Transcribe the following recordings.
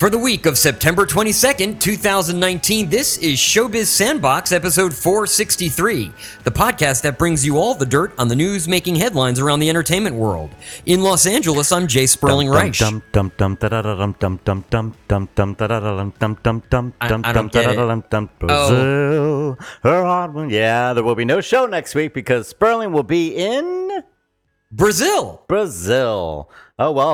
For the week of September 22nd, 2019, this is Showbiz Sandbox, episode 463, the podcast that brings you all the dirt on the news making headlines around the entertainment world. In Los Angeles, I'm Jay Sperling Reich. I don't get it. Brazil, her heart will... Yeah, there will be no show next week because Sperling will be in... Brazil. Oh, well,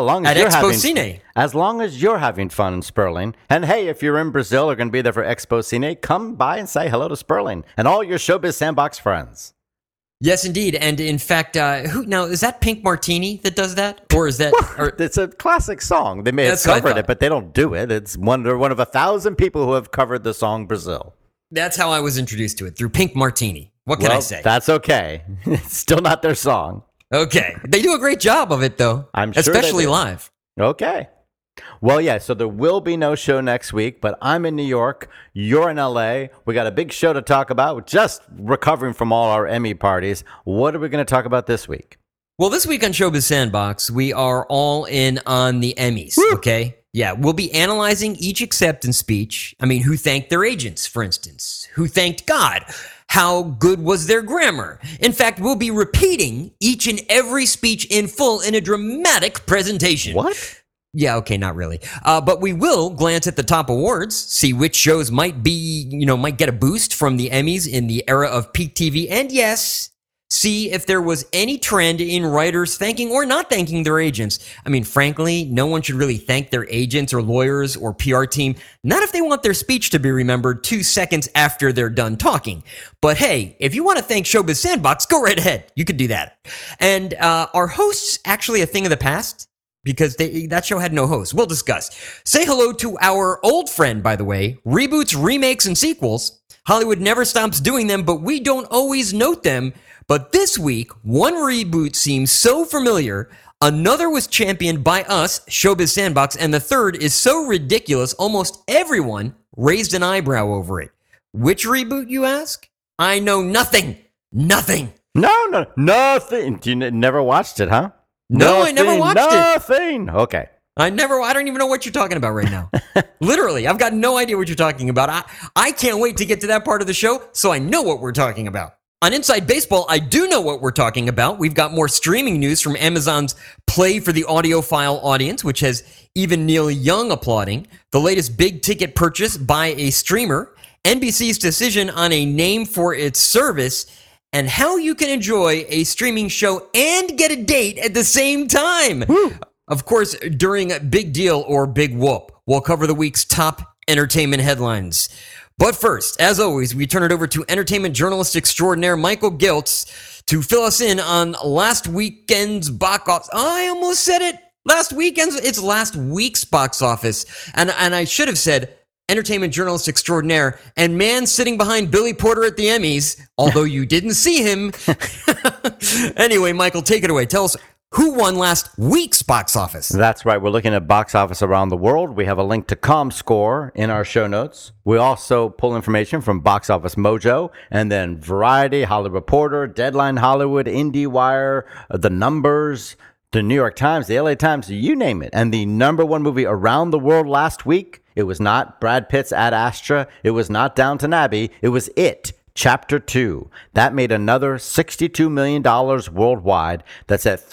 as long as you're having fun in Sperling. And hey, if you're in Brazil or going to be there for Expo Cine, come by and say hello to Sperling and all your Showbiz Sandbox friends. Yes, indeed. And in fact, is that Pink Martini that does that? Or is that... It's a classic song. They may have covered it, but they don't do it. It's one of 1,000 people who have covered the song Brazil. That's how I was introduced to it, through Pink Martini. What can I say? That's okay. It's still not their song. Okay. They do a great job of it, though. I'm sure especially live. Okay. Well, yeah, so there will be no show next week, but I'm in New York. You're in LA. We got a big show to talk about. We're just recovering from all our Emmy parties. What are we going to talk about this week? Well, this week on Showbiz Sandbox, we are all in on the Emmys, okay? Yeah, we'll be analyzing each acceptance speech. I mean, who thanked their agents, for instance? Who thanked God? How good was their grammar? In fact, we'll be repeating each and every speech in full in a dramatic presentation. What? Yeah, okay, not really. But we will glance at the top awards, see which shows might get a boost from the Emmys in the era of peak TV, and yes, see if there was any trend in writers thanking or not thanking their agents. I mean, frankly, no one should really thank their agents or lawyers or PR team, not if they want their speech to be remembered 2 seconds after they're done talking. But hey, if you want to thank Showbiz Sandbox, go right ahead. You can do that. And are hosts actually a thing of the past? Because that show had no host. We'll discuss. Say hello to our old friend, by the way. Reboots, remakes, and sequels. Hollywood never stops doing them, but we don't always note them. But this week, one reboot seems so familiar, another was championed by us, Showbiz Sandbox, and the third is so ridiculous almost everyone raised an eyebrow over it. Which reboot, you ask? I know nothing. Nothing. No, nothing. You never watched it, huh? No, I never watched it. Nothing. Okay. I don't even know what you're talking about right now. Literally, I've got no idea what you're talking about. I can't wait to get to that part of the show so I know what we're talking about. On Inside Baseball, I do know what we're talking about. We've got more streaming news from Amazon's Play for the audiophile audience, which has even Neil Young applauding, the latest big-ticket purchase by a streamer, NBC's decision on a name for its service, and how you can enjoy a streaming show and get a date at the same time. Woo. Of course, during Big Deal or Big Whoop, we'll cover the week's top entertainment headlines. But first, as always, we turn it over to entertainment journalist extraordinaire Michael Giltz to fill us in on last weekend's box office. I almost said it. It's last week's box office. And I should have said entertainment journalist extraordinaire and man sitting behind Billy Porter at the Emmys, although you didn't see him. Anyway, Michael, take it away. Tell us who won last week's box office. That's right. We're looking at box office around the world. We have a link to ComScore in our show notes. We also pull information from Box Office Mojo and then Variety, Hollywood Reporter, Deadline Hollywood, IndieWire, The Numbers, the New York Times, the LA Times, you name it. And the number one movie around the world last week, it was not Brad Pitt's Ad Astra. It was not Downton Abbey. It was It. Chapter 2. That made another $62 million worldwide. That's at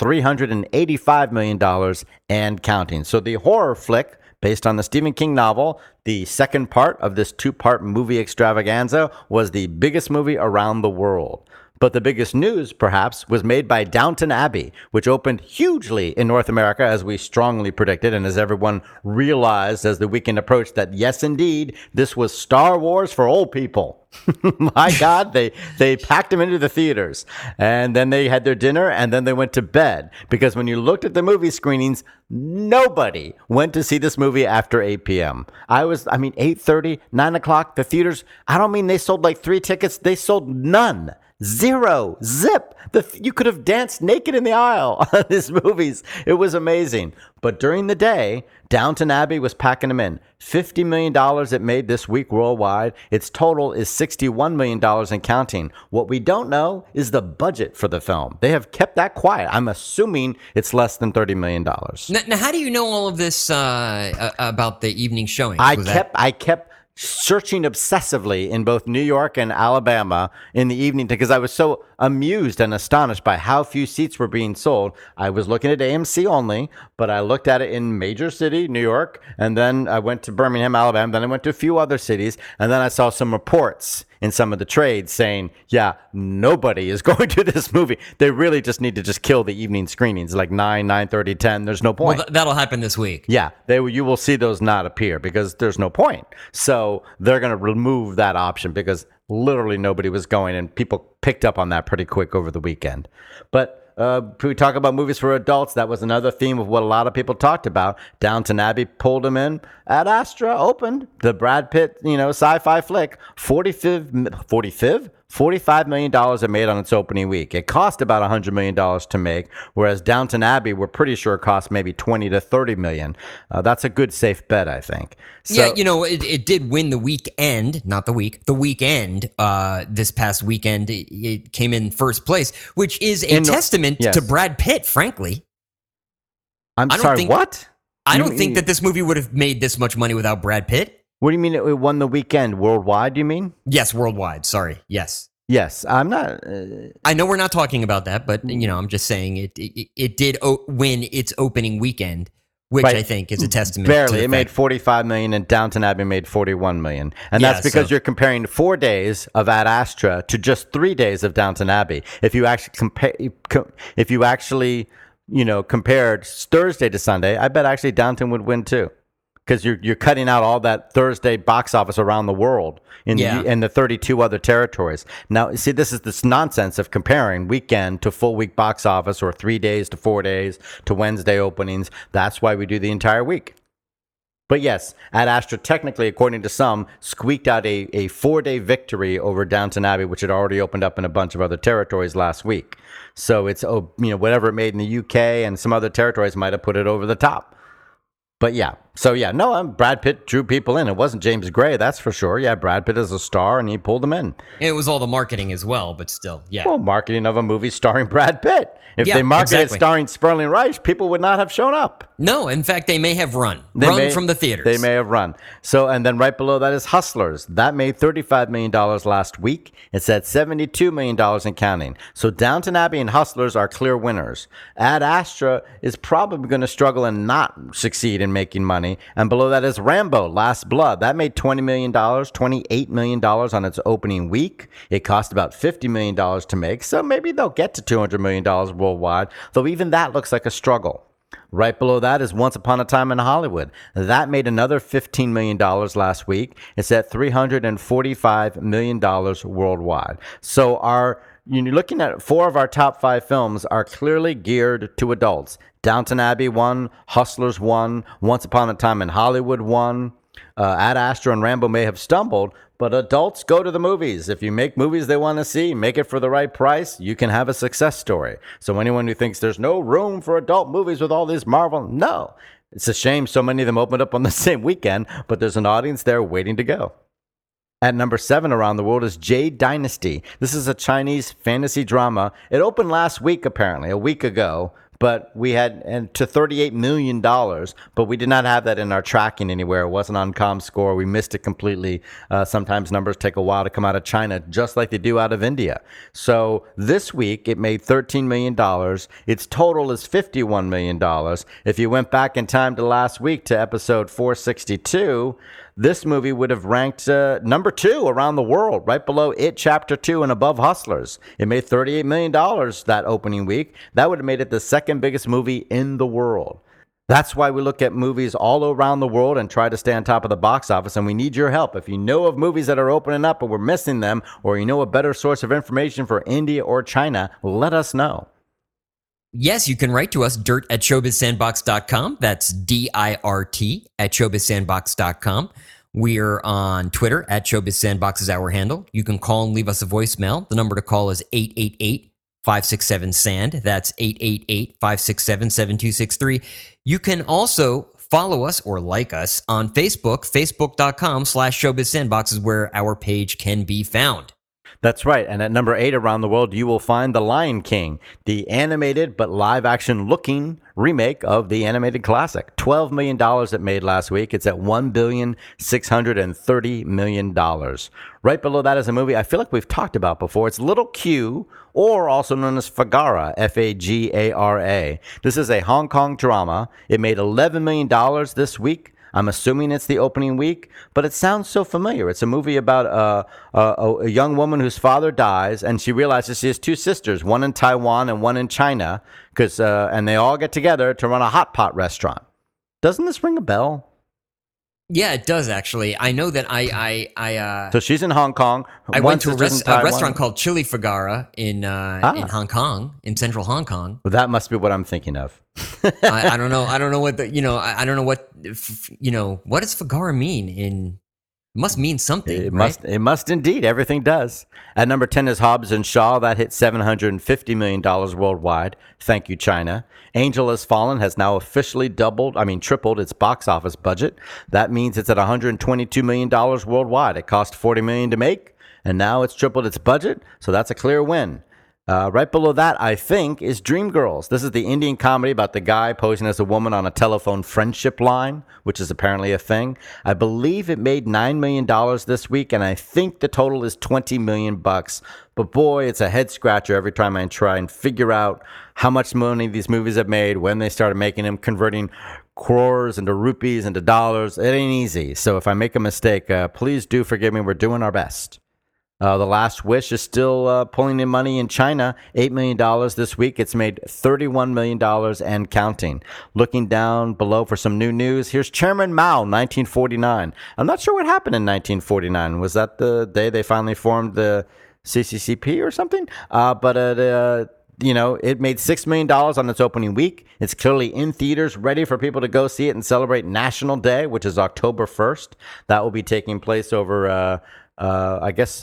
$385 million and counting. So the horror flick, based on the Stephen King novel, the second part of this two-part movie extravaganza, was the biggest movie around the world. But the biggest news, perhaps, was made by Downton Abbey, which opened hugely in North America, as we strongly predicted, and as everyone realized as the weekend approached that, yes, indeed, this was Star Wars for old people. My God, they packed them into the theaters, and then they had their dinner, and then they went to bed. Because when you looked at the movie screenings, nobody went to see this movie after 8 p.m. 8:30, 9 o'clock, the theaters, I don't mean they sold like 3 tickets. They sold none. Zero. Zip. You could have danced naked in the aisle on these movies. It was amazing. But during the day, Downton Abbey was packing them in. $50 million it made this week worldwide. Its total is $61 million and counting. What we don't know is the budget for the film. They have kept that quiet. I'm assuming it's less than $30 million. Now, how do you know all of this about the evening showing? I kept searching obsessively in both New York and Alabama in the evening because I was so amused and astonished by how few seats were being sold. I was looking at AMC only, but I looked at it in major city, New York, and then I went to Birmingham, Alabama, then I went to a few other cities, and then I saw some reports in some of the trades saying, yeah, nobody is going to this movie. They really just need to just kill the evening screenings, like 9, 9:30, 10. There's no point. Well, that'll happen this week. Yeah, you will see those not appear because there's no point. So they're going to remove that option because literally nobody was going, and people picked up on that pretty quick over the weekend. But we talk about movies for adults. That was another theme of what a lot of people talked about. Downton Abbey pulled them in. Ad Astra opened the Brad Pitt, sci-fi flick. $45 million it made on its opening week. It cost about $100 million to make, whereas Downton Abbey, we're pretty sure cost maybe $20 to $30 million. That's a good safe bet, I think. So, yeah, it did win the weekend, not the week, the weekend. This past weekend, it came in first place, which is a testament to Brad Pitt, frankly. I'm sorry, what? I don't think that this movie would have made this much money without Brad Pitt. What do you mean it won the weekend? Worldwide, do you mean? Yes, worldwide. Sorry. Yes. Yes, I'm not. I know we're not talking about that, but I'm just saying it did win its opening weekend, which I think is a testament. Barely, it made $45 million, and Downton Abbey made $41 million, and that's because you're comparing 4 days of Ad Astra to just 3 days of Downton Abbey. If you actually compared Thursday to Sunday, I bet actually Downton would win too. Because you're cutting out all that Thursday box office around the world in the 32 other territories. Now, see, this is this nonsense of comparing weekend to full week box office or 3 days to 4 days to Wednesday openings. That's why we do the entire week. But yes, Ad Astra technically, according to some, squeaked out a 4-day victory over Downton Abbey, which had already opened up in a bunch of other territories last week. So it's whatever it made in the UK and some other territories might have put it over the top. But yeah, Brad Pitt drew people in. It wasn't James Gray, that's for sure. Yeah, Brad Pitt is a star, and he pulled them in. It was all the marketing as well, but still, yeah. Well, marketing of a movie starring Brad Pitt. If they marketed it starring Sterling Reich, people would not have shown up. No, in fact, they may have run from the theaters. They may have run. So, and then right below that is Hustlers. That made $35 million last week. It's at $72 million and counting. So Downton Abbey and Hustlers are clear winners. Ad Astra is probably going to struggle and not succeed in making money. And below that is Rambo, Last Blood. That made $20 million, $28 million on its opening week. It cost about $50 million to make. So maybe they'll get to $200 million worldwide, though even that looks like a struggle. Right below that is Once Upon a Time in Hollywood. That made another $15 million last week. It's at $345 million worldwide. So you're looking at 4 of our top 5 films are clearly geared to adults. Downton Abbey won, Hustlers won, Once Upon a Time in Hollywood won. Ad Astra and Rambo may have stumbled, but adults go to the movies. If you make movies they want to see, make it for the right price, you can have a success story. So anyone who thinks there's no room for adult movies with all these Marvel, no. It's a shame so many of them opened up on the same weekend, but there's an audience there waiting to go. At number 7 around the world is Jade Dynasty. This is a Chinese fantasy drama. It opened last week, apparently, a week ago. But we had to $38 million, but we did not have that in our tracking anywhere. It wasn't on ComScore. We missed it completely. Sometimes numbers take a while to come out of China, just like they do out of India. So this week, it made $13 million. Its total is $51 million. If you went back in time to last week to episode 462, this movie would have ranked number 2 around the world, right below It Chapter 2 and above Hustlers. It made $38 million that opening week. That would have made it the second biggest movie in the world. That's why we look at movies all around the world and try to stay on top of the box office, and we need your help. If you know of movies that are opening up but we're missing them, or you know a better source of information for India or China, let us know. Yes, you can write to us, dirt@showbizsandbox.com. That's DIRT @showbizsandbox.com. We're on Twitter at Showbiz Sandbox is our handle. You can call and leave us a voicemail. The number to call is 888-567-SAND. That's 888-567-7263. You can also follow us or like us on Facebook. Facebook.com/Showbiz Sandbox is where our page can be found. That's right. And at number 8 around the world, you will find The Lion King, the animated but live-action looking remake of the animated classic. $12 million it made last week. It's at $1,630 million. Right below that is a movie I feel like we've talked about before. It's Little Q, or also known as Fagara, Fagara. This is a Hong Kong drama. It made $11 million this week. I'm assuming it's the opening week, but it sounds so familiar. It's a movie about a young woman whose father dies, and she realizes she has two sisters, one in Taiwan and one in China, and they all get together to run a hot pot restaurant. Doesn't this ring a bell? Yeah, it does actually. I know that I So she's in Hong Kong. I went to a restaurant called Chili Fagara in Hong Kong, in central Hong Kong. Well, that must be what I'm thinking of. I don't know. I don't know what the I don't know what what does Fagara mean in. It must mean something. It right? must indeed. Everything does. At number 10 is Hobbs and Shaw. That hit $750 million worldwide. Thank you, China. Angel Has Fallen has now officially tripled its box office budget. That means it's at $122 million worldwide. It cost $40 million to make, and now it's tripled its budget. So that's a clear win. Right below that, I think, is Dreamgirls. This is the Indian comedy about the guy posing as a woman on a telephone friendship line, which is apparently a thing. I believe it made $9 million this week, and I think the total is $20 million. But boy, it's a head scratcher every time I try and figure out how much money these movies have made, when they started making them, converting crores into rupees into dollars. It ain't easy. So if I make a mistake, please do forgive me. We're doing our best. The Last Wish is still pulling in money in China, $8 million this week. It's made $31 million and counting. Looking down below for some new news, here's Chairman Mao, 1949. I'm not sure what happened in 1949. Was that the day they finally formed the CCCP or something? But it made $6 million on its opening week. It's clearly in theaters, ready for people to go see it and celebrate National Day, which is October 1st. That will be taking place over... I guess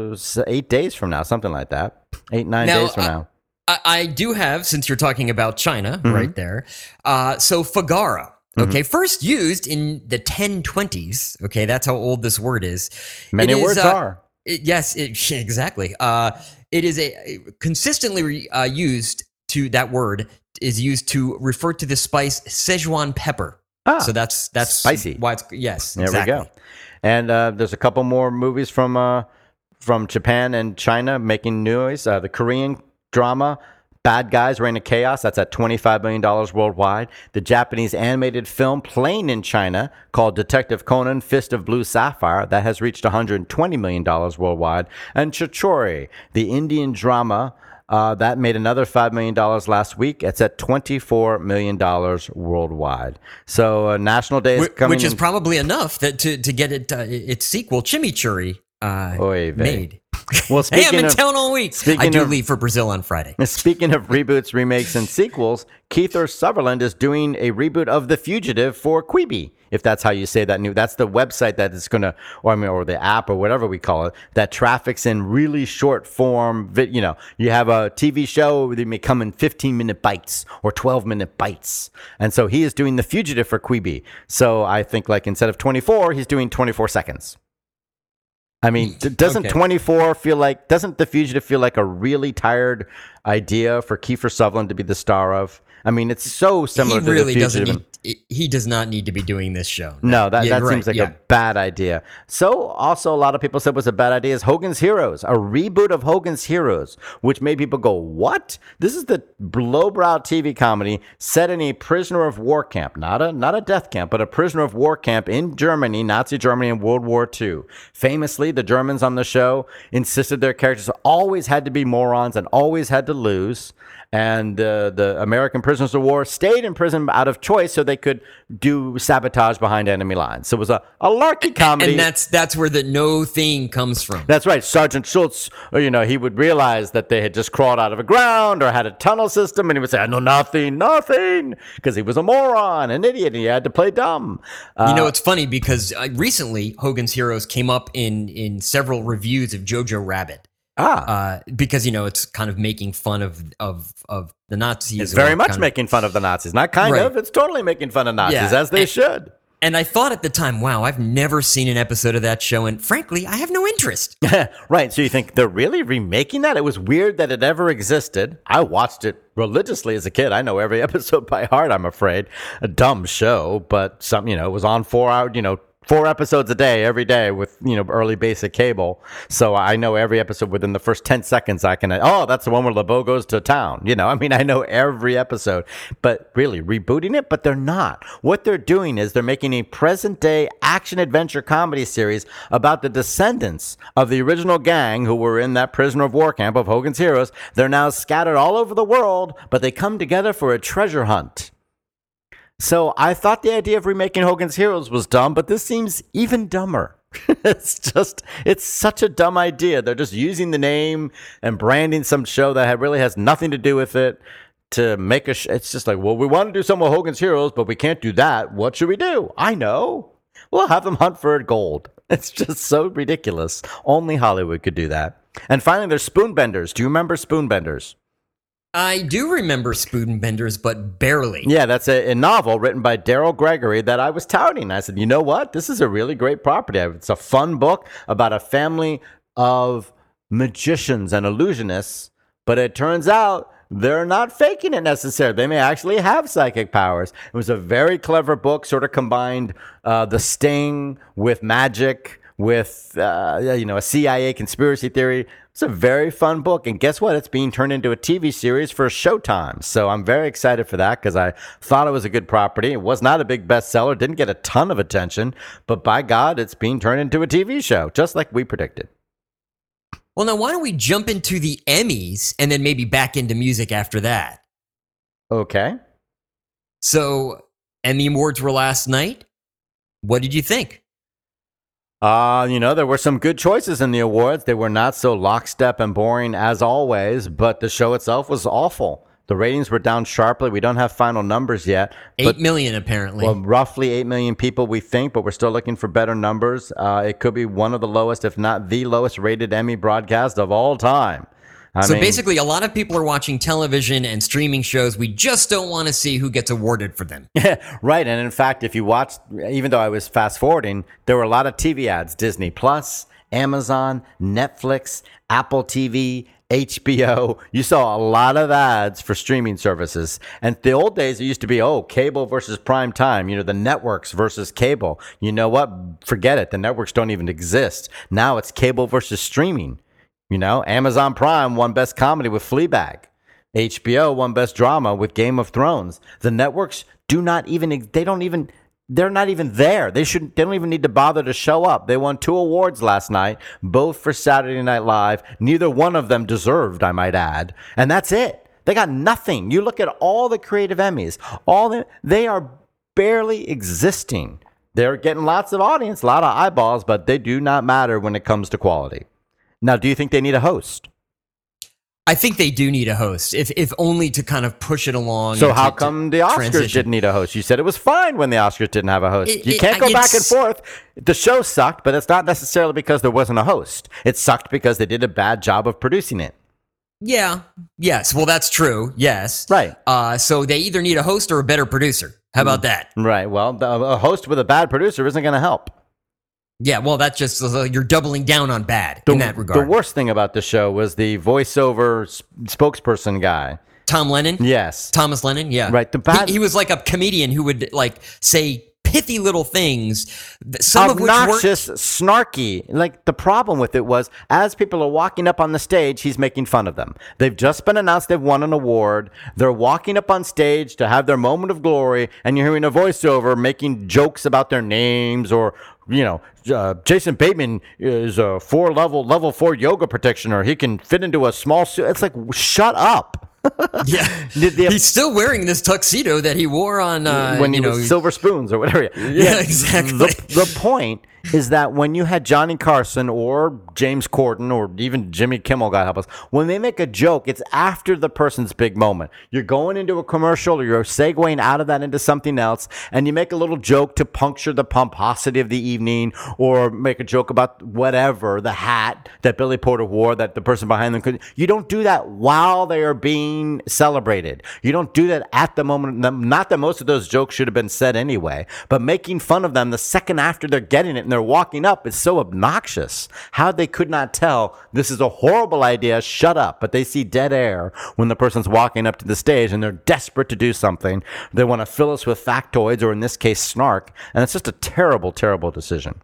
8 days from now, something like that. 9 days from now. I do have, since you're talking about China right there, so Fagara, okay, first used in the 1020s, okay, that's how old this word is. Many words are. Yes, exactly. It is consistently used that word is used to refer to the spice Szechuan pepper. So that's spicy. Why it's, yes, there exactly. we go. And there's a couple more movies from Japan and China making noise. The Korean drama Bad Guys Reign of Chaos, that's at $25 million worldwide. The Japanese animated film playing in China called Detective Conan Fist of Blue Sapphire, that has reached $120 million worldwide. And Chichori, the Indian drama, that made another $5 million last week. It's at $24 million worldwide. So National Day is coming, which is probably enough to get its sequel, Chimichurri, made. Well, hey, I'm in town all week. I do leave for Brazil on Friday. Speaking of reboots, remakes, and sequels, Kiefer Sutherland is doing a reboot of The Fugitive for Quibi, if that's how you say that. That's the website that is going to, or the app or whatever we call it, that traffics in really short form. You have a TV show, they may come in 15-minute bites or 12-minute bites. And so he is doing The Fugitive for Quibi. So I think instead of 24, he's doing 24 seconds. I mean, doesn't 24 feel like, doesn't The Fugitive feel like a really tired idea for Kiefer Sutherland to be the star of? I mean, it's so similar to The Fugitive. He does not need to be doing this show. No, that seems like a bad idea. So, also, a lot of people said was a bad idea is Hogan's Heroes, a reboot of Hogan's Heroes, which made people go, what? This is the lowbrow TV comedy set in a prisoner of war camp, not a death camp, but a prisoner of war camp in Germany, Nazi Germany in World War II. Famously, the Germans on the show insisted their characters always had to be morons and always had to lose. And the American prisoners of war stayed in prison out of choice so they they could do sabotage behind enemy lines. So it was a larky comedy. And that's where the no thing comes from. That's right. Sergeant Schultz, he would realize that they had just crawled out of the ground or had a tunnel system, and he would say, I know nothing, because he was a moron, an idiot, and he had to play dumb. It's funny because recently Hogan's Heroes came up in several reviews of Jojo Rabbit. Because it's kind of making fun of the Nazis. It's very much making fun of the Nazis. Not kind of. It's totally making fun of Nazis, as they should. And I thought at the time, wow, I've never seen an episode of that show, and frankly, I have no interest. Right. So you think they're really remaking that? It was weird that it ever existed. I watched it religiously as a kid. I know every episode by heart, I'm afraid. A dumb show, but it was on 4 hours, 4 episodes a day, every day with, early basic cable. So I know every episode within the first 10 seconds that's the one where LeBeau goes to town. I know every episode, but really rebooting it, but they're not. What they're doing is they're making a present day action adventure comedy series about the descendants of the original gang who were in that prisoner of war camp of Hogan's Heroes. They're now scattered all over the world, but they come together for a treasure hunt. So I thought the idea of remaking Hogan's Heroes was dumb, but this seems even dumber. It's such a dumb idea. They're just using the name and branding some show that really has nothing to do with it to make it's just like, well, we want to do some of Hogan's Heroes, but we can't do that. What should we do? I know. We'll have them hunt for gold. It's just so ridiculous. Only Hollywood could do that. And finally, there's Spoonbenders. Do you remember Spoonbenders? I do remember Spoonbenders, but barely. Yeah, that's a novel written by Daryl Gregory that I was touting. I said, you know what? This is a really great property. It's a fun book about a family of magicians and illusionists, but it turns out they're not faking it necessarily. They may actually have psychic powers. It was a very clever book, sort of combined The Sting with magic, with a CIA conspiracy theory. It's a very fun book, and guess what? It's being turned into a TV series for Showtime. So I'm very excited for that because I thought it was a good property. It was not a big bestseller, didn't get a ton of attention, but by God, it's being turned into a TV show, just like we predicted. Well, now why don't we jump into the Emmys and then maybe back into music after that? Okay. So, Emmy Awards were last night. What did you think? There were some good choices in the awards. They were not so lockstep and boring as always, but the show itself was awful. The ratings were down sharply. We don't have final numbers yet. 8 million, apparently. Well, roughly 8 million people, we think, but we're still looking for better numbers. It could be one of the lowest, if not the lowest rated Emmy broadcast of all time. So basically, a lot of people are watching television and streaming shows. We just don't want to see who gets awarded for them. Right. And in fact, if you watched, even though I was fast forwarding, there were a lot of TV ads. Disney Plus, Amazon, Netflix, Apple TV, HBO. You saw a lot of ads for streaming services. And the old days, it used to be, cable versus prime time, the networks versus cable. You know what? Forget it. The networks don't even exist. Now it's cable versus streaming. Amazon Prime won Best Comedy with Fleabag. HBO won Best Drama with Game of Thrones. The networks they're not even there. They don't even need to bother to show up. They won 2 awards last night, both for Saturday Night Live. Neither one of them deserved, I might add. And that's it. They got nothing. You look at all the creative Emmys, they are barely existing. They're getting lots of audience, a lot of eyeballs, but they do not matter when it comes to quality. Now, do you think they need a host? I think they do need a host, if only to kind of push it along. So how come the Oscars didn't need a host? You said it was fine when the Oscars didn't have a host. You can't go back and forth. The show sucked, but it's not necessarily because there wasn't a host. It sucked because they did a bad job of producing it. Yeah. Yes. Well, that's true. Yes. Right. So they either need a host or a better producer. How about that? Right. Well, a host with a bad producer isn't going to help. Yeah, well, that's just, you're doubling down on bad in that regard. The worst thing about the show was the voiceover spokesperson guy. Tom Lennon? Yes. Thomas Lennon, yeah. Right. He was like a comedian who would say pithy little things, some obnoxious, of which snarky. Like, the problem with it was, as people are walking up on the stage, he's making fun of them. They've just been announced they've won an award. They're walking up on stage to have their moment of glory, and you're hearing a voiceover making jokes about their names or, Jason Bateman is a level 4 yoga practitioner. He can fit into a small suit. It's like, shut up. Yeah, he's still wearing this tuxedo that he wore on when he was Silver Spoons or whatever. Yeah, exactly. The point is that when you had Johnny Carson or James Corden or even Jimmy Kimmel, God help us, when they make a joke, it's after the person's big moment. You're going into a commercial or you're segueing out of that into something else, and you make a little joke to puncture the pomposity of the evening or make a joke about whatever, the hat that Billy Porter wore that the person behind them could. You don't do that while they are being celebrated. You don't do that at the moment. Not that most of those jokes should have been said anyway, but making fun of them the second after they're getting it and they're walking up is so obnoxious. How they could not tell this is a horrible idea, shut up, but they see dead air when the person's walking up to the stage and they're desperate to do something. They want to fill us with factoids, or in this case, snark, and it's just a terrible, terrible decision.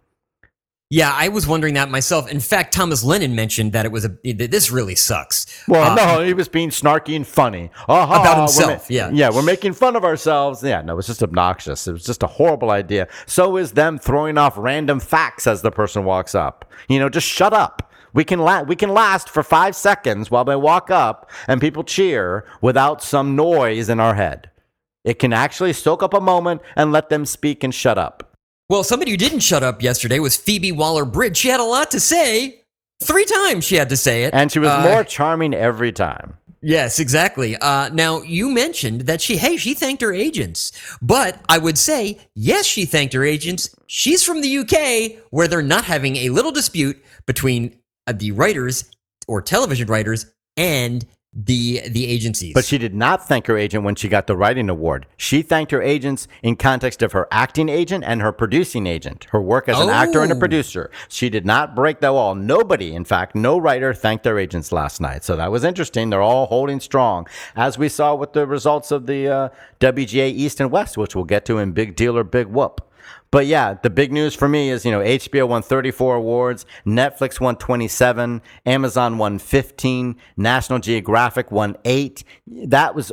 Yeah, I was wondering that myself. In fact, Thomas Lennon mentioned that this really sucks. Well, no, he was being snarky and funny. About himself, yeah. Yeah, we're making fun of ourselves. Yeah, no, it's just obnoxious. It was just a horrible idea. So is them throwing off random facts as the person walks up. Just shut up. We can last for 5 seconds while they walk up and people cheer without some noise in our head. It can actually soak up a moment and let them speak and shut up. Well, somebody who didn't shut up yesterday was Phoebe Waller-Bridge. She had a lot to say. 3 times she had to say it. And she was more charming every time. Yes, exactly. Now, you mentioned that she thanked her agents. But I would say, yes, she thanked her agents. She's from the UK, where they're not having a little dispute between the writers or television writers and the agencies. But she did not thank her agent when she got the writing award. She thanked her agents in context of her acting agent and her producing agent, her work as an actor and a producer. She did not break the wall. Nobody, in fact, no writer thanked their agents last night. So that was interesting. They're all holding strong, as we saw with the results of the WGA East and West, which we'll get to in Big Deal or Big Whoop. But yeah, the big news for me is, HBO won 34 awards, Netflix won 27, Amazon won 15, National Geographic won 8. That was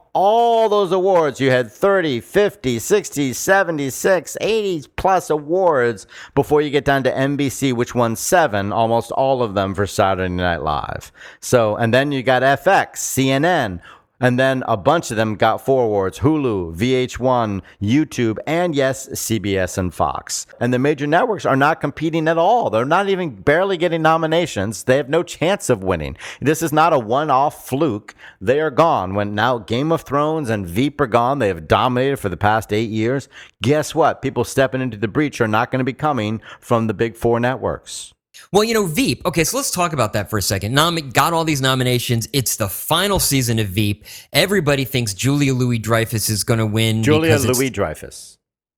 all those awards. You had 30, 50, 60, 76, 80 plus awards before you get down to NBC, which won 7, almost all of them for Saturday Night Live. So, and then you got FX, CNN, and then a bunch of them got 4 awards: Hulu, VH1, YouTube, and yes, CBS and Fox. And the major networks are not competing at all. They're not even barely getting nominations. They have no chance of winning. This is not a one-off fluke. They are gone. When now Game of Thrones and Veep are gone, they have dominated for the past 8 years. Guess what? People stepping into the breach are not going to be coming from the big 4 networks. Well, Veep. Okay, so let's talk about that for a second. Got all these nominations. It's the final season of Veep. Everybody thinks Julia Louis-Dreyfus is going to win. Julia Louis-Dreyfus.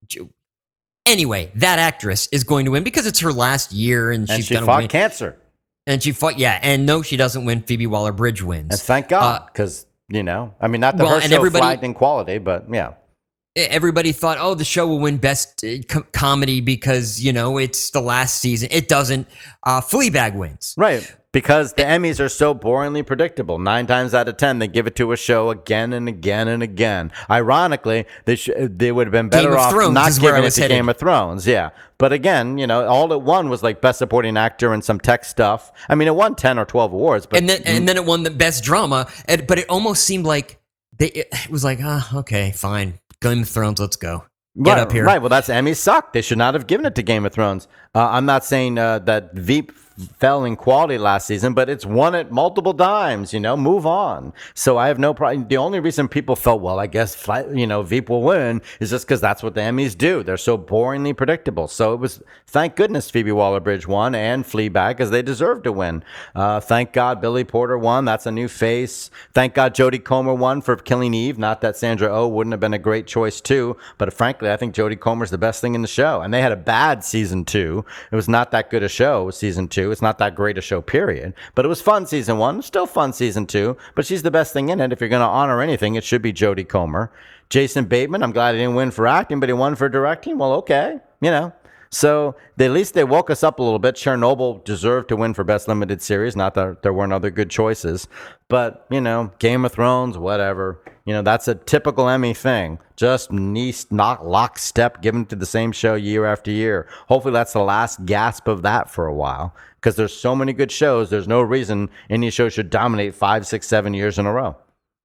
Anyway, that actress is going to win because it's her last year, and she's going to win. She fought cancer. And she fought, yeah. And no, she doesn't win. Phoebe Waller-Bridge wins. And thank God, because, not that her show flagged in quality, but yeah. Everybody thought, the show will win best comedy because, it's the last season. It doesn't. Fleabag wins. Right. Because the Emmys are so boringly predictable. 9 times out of 10, they give it to a show again and again and again. Ironically, they would have been better off not giving it to Game of Thrones. Yeah. But again, all it won was like Best Supporting Actor and some tech stuff. I mean, it won 10 or 12 awards. But, and then it won the Best Drama. But it almost seemed like it was like, okay, fine. Game of Thrones, let's go. Get up here. Right. Well, that's Emmys suck. They should not have given it to Game of Thrones. I'm not saying that Veep fell in quality last season, but it's won it multiple times, move on. So I have no problem. The only reason people felt, well, I guess, Veep will win is just because that's what the Emmys do. They're so boringly predictable. So it was, thank goodness Phoebe Waller-Bridge won and Fleabag, because they deserved to win. Thank God Billy Porter won. That's a new face. Thank God Jodie Comer won for Killing Eve. Not that Sandra Oh wouldn't have been a great choice too, but frankly, I think Jodie Comer's the best thing in the show. And they had a bad season 2. It was not that good a show, season 2. It's not that great a show, period. But it was fun season 1. Still fun season 2. But she's the best thing in it. If you're going to honor anything, it should be Jodie Comer. Jason Bateman, I'm glad he didn't win for acting, but he won for directing. Well, okay. So at least they woke us up a little bit. Chernobyl deserved to win for Best Limited Series. Not that there weren't other good choices. But, Game of Thrones, whatever. That's a typical Emmy thing. Just not lockstep given to the same show year after year. Hopefully that's the last gasp of that for a while. Because there's so many good shows, there's no reason any show should dominate 5, 6, 7 years in a row.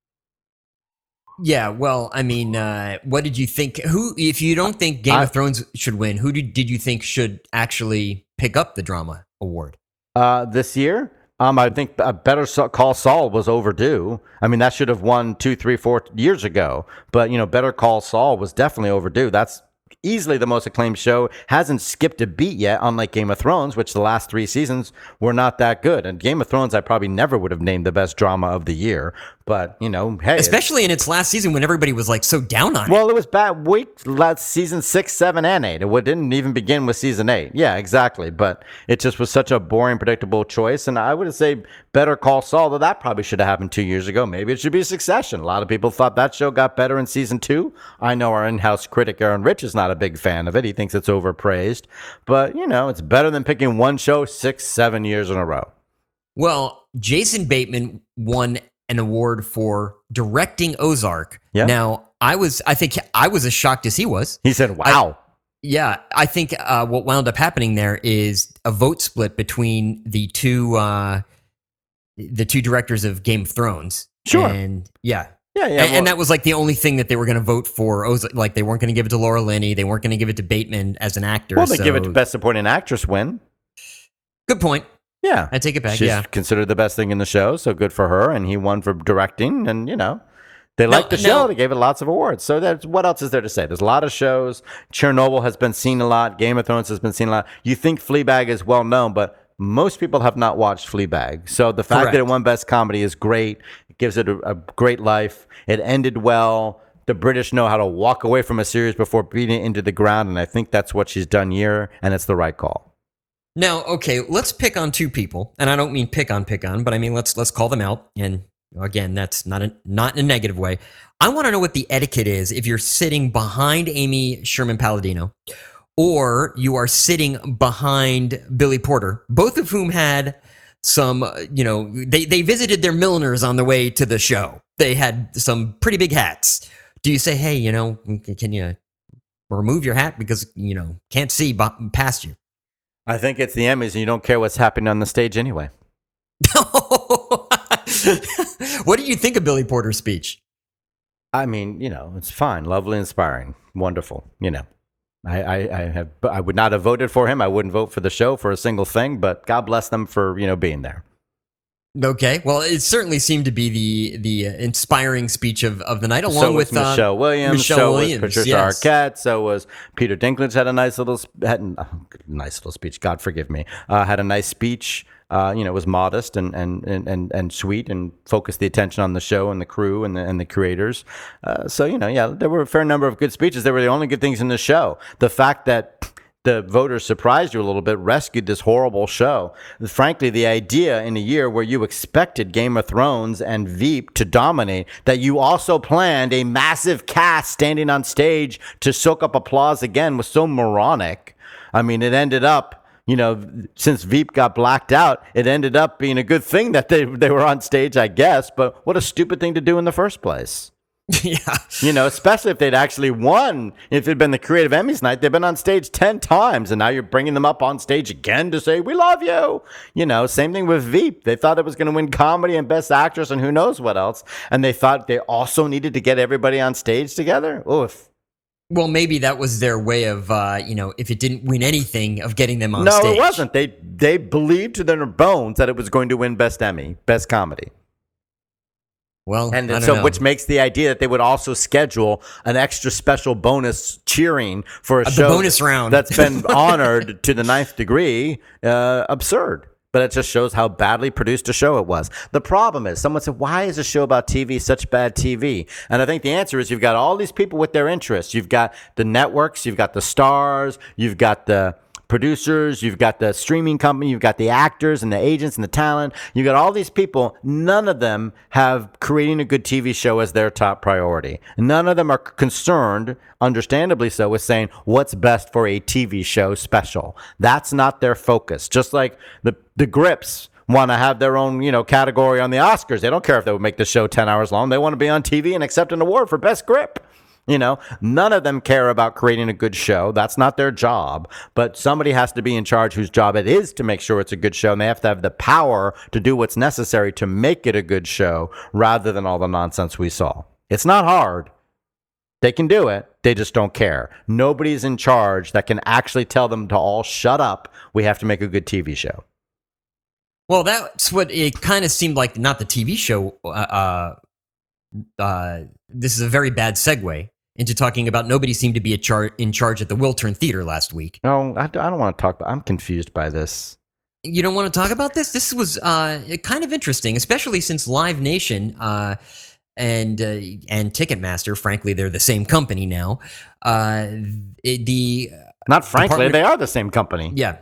Yeah, well, I mean, what did you think? Who, if you don't think Game of Thrones should win, who did you think should actually pick up the drama award? This year, I think Better Call Saul was overdue. I mean, that should have won 2, 3, 4 years ago. But Better Call Saul was definitely overdue. That's easily the most acclaimed show. Hasn't skipped a beat yet, unlike Game of Thrones, which the last 3 seasons were not that good. And Game of Thrones, I probably never would have named the best drama of the year. But, hey. Especially in its last season when everybody was like so down on it. Well, it was bad last season 6, 7, and 8. It didn't even begin with season 8. Yeah, exactly. But it just was such a boring, predictable choice. And I would say Better Call Saul, though that probably should have happened 2 years ago. Maybe it should be Succession. A lot of people thought that show got better in season 2. I know our in-house critic, Aaron Rich, is not a big fan of it. He thinks it's overpraised. But, it's better than picking one show 6, 7 years in a row. Well, Jason Bateman won an award for directing Ozark. Yeah. Now, I think I was as shocked as he was. He said, wow. I think what wound up happening there is a vote split between the two directors of Game of Thrones. Sure. And yeah. And that was like the only thing that they were going to vote for. Like they weren't going to give it to Laura Linney. They weren't going to give it to Bateman as an actor. Well, they give it to Best Supporting Actress win. Good point. Yeah. I take it back. She's yeah. considered the best thing in the show, so good for her. And he won for directing, and, they liked the show. They gave it lots of awards. So what else is there to say? There's a lot of shows. Chernobyl has been seen a lot. Game of Thrones has been seen a lot. You think Fleabag is well known, but most people have not watched Fleabag. So the fact that it won Best Comedy is great. It gives it a great life. It ended well. The British know how to walk away from a series before beating it into the ground, and I think that's what she's done here, and it's the right call. Now, okay, let's pick on 2 people, and I don't mean pick on, but I mean let's call them out. And again, that's not in a negative way. I want to know what the etiquette is if you're sitting behind Amy Sherman Palladino, or you are sitting behind Billy Porter, both of whom had some, they visited their milliners on the way to the show. They had some pretty big hats. Do you say, hey, can you remove your hat because can't see past you? I think it's the Emmys, and you don't care what's happening on the stage anyway. What did you think of Billy Porter's speech? I mean, it's fine, lovely, inspiring, wonderful. I would not have voted for him. I wouldn't vote for the show for a single thing, but God bless them for being there. Okay, well, it certainly seemed to be the inspiring speech of the night, along with Michelle Williams, was Patricia Arquette, so was Peter Dinklage had a nice little speech. God forgive me, had a nice speech. It was modest and sweet and focused the attention on the show and the crew and the creators. There were a fair number of good speeches. They were the only good things in the show. The fact that the voters surprised you a little bit, rescued this horrible show. Frankly, the idea in a year where you expected Game of Thrones and Veep to dominate, that you also planned a massive cast standing on stage to soak up applause again was so moronic. I mean, it ended up, since Veep got blacked out, it ended up being a good thing that they were on stage, I guess. But what a stupid thing to do in the first place. Yeah. Especially if they'd actually won. If it'd been the Creative Emmys night, they've been on stage 10 times, and now you're bringing them up on stage again to say, we love you. Same thing with Veep. They thought it was going to win comedy and Best Actress and who knows what else. And they thought they also needed to get everybody on stage together. Oof. Well, maybe that was their way of, if it didn't win anything, of getting them on stage. No, it wasn't. They believed to their bones that it was going to win Best Emmy, Best Comedy. Well, and so know. Which makes the idea that they would also schedule an extra special bonus cheering for a show bonus round that's been honored to the 9th degree absurd. But it just shows how badly produced a show it was. The problem is, someone said, why is a show about TV such bad TV? And I think the answer is you've got all these people with their interests. You've got the networks, you've got the stars, you've got the producers, you've got the streaming company, you've got the actors and the agents and the talent. You've got all these people. None of them have creating a good TV show as their top priority. None of them are concerned, understandably so, with saying what's best for a TV show special. That's not their focus. Just like the Grips want to have their own, category on the Oscars. They don't care if they would make the show 10 hours long. They want to be on TV and accept an award for Best Grip. None of them care about creating a good show. That's not their job. But somebody has to be in charge whose job it is to make sure it's a good show. And they have to have the power to do what's necessary to make it a good show rather than all the nonsense we saw. It's not hard. They can do it. They just don't care. Nobody's in charge that can actually tell them to all shut up. We have to make a good TV show. Well, that's what it kind of seemed like. Not the TV show. This is a very bad segue into talking about nobody seemed to be in charge at the Wiltern Theater last week. No, I don't want to talk about. I'm confused by this. You don't want to talk about this? This was kind of interesting, especially since Live Nation and Ticketmaster, frankly, they're the same company now. Not frankly, they are the same company. Yeah.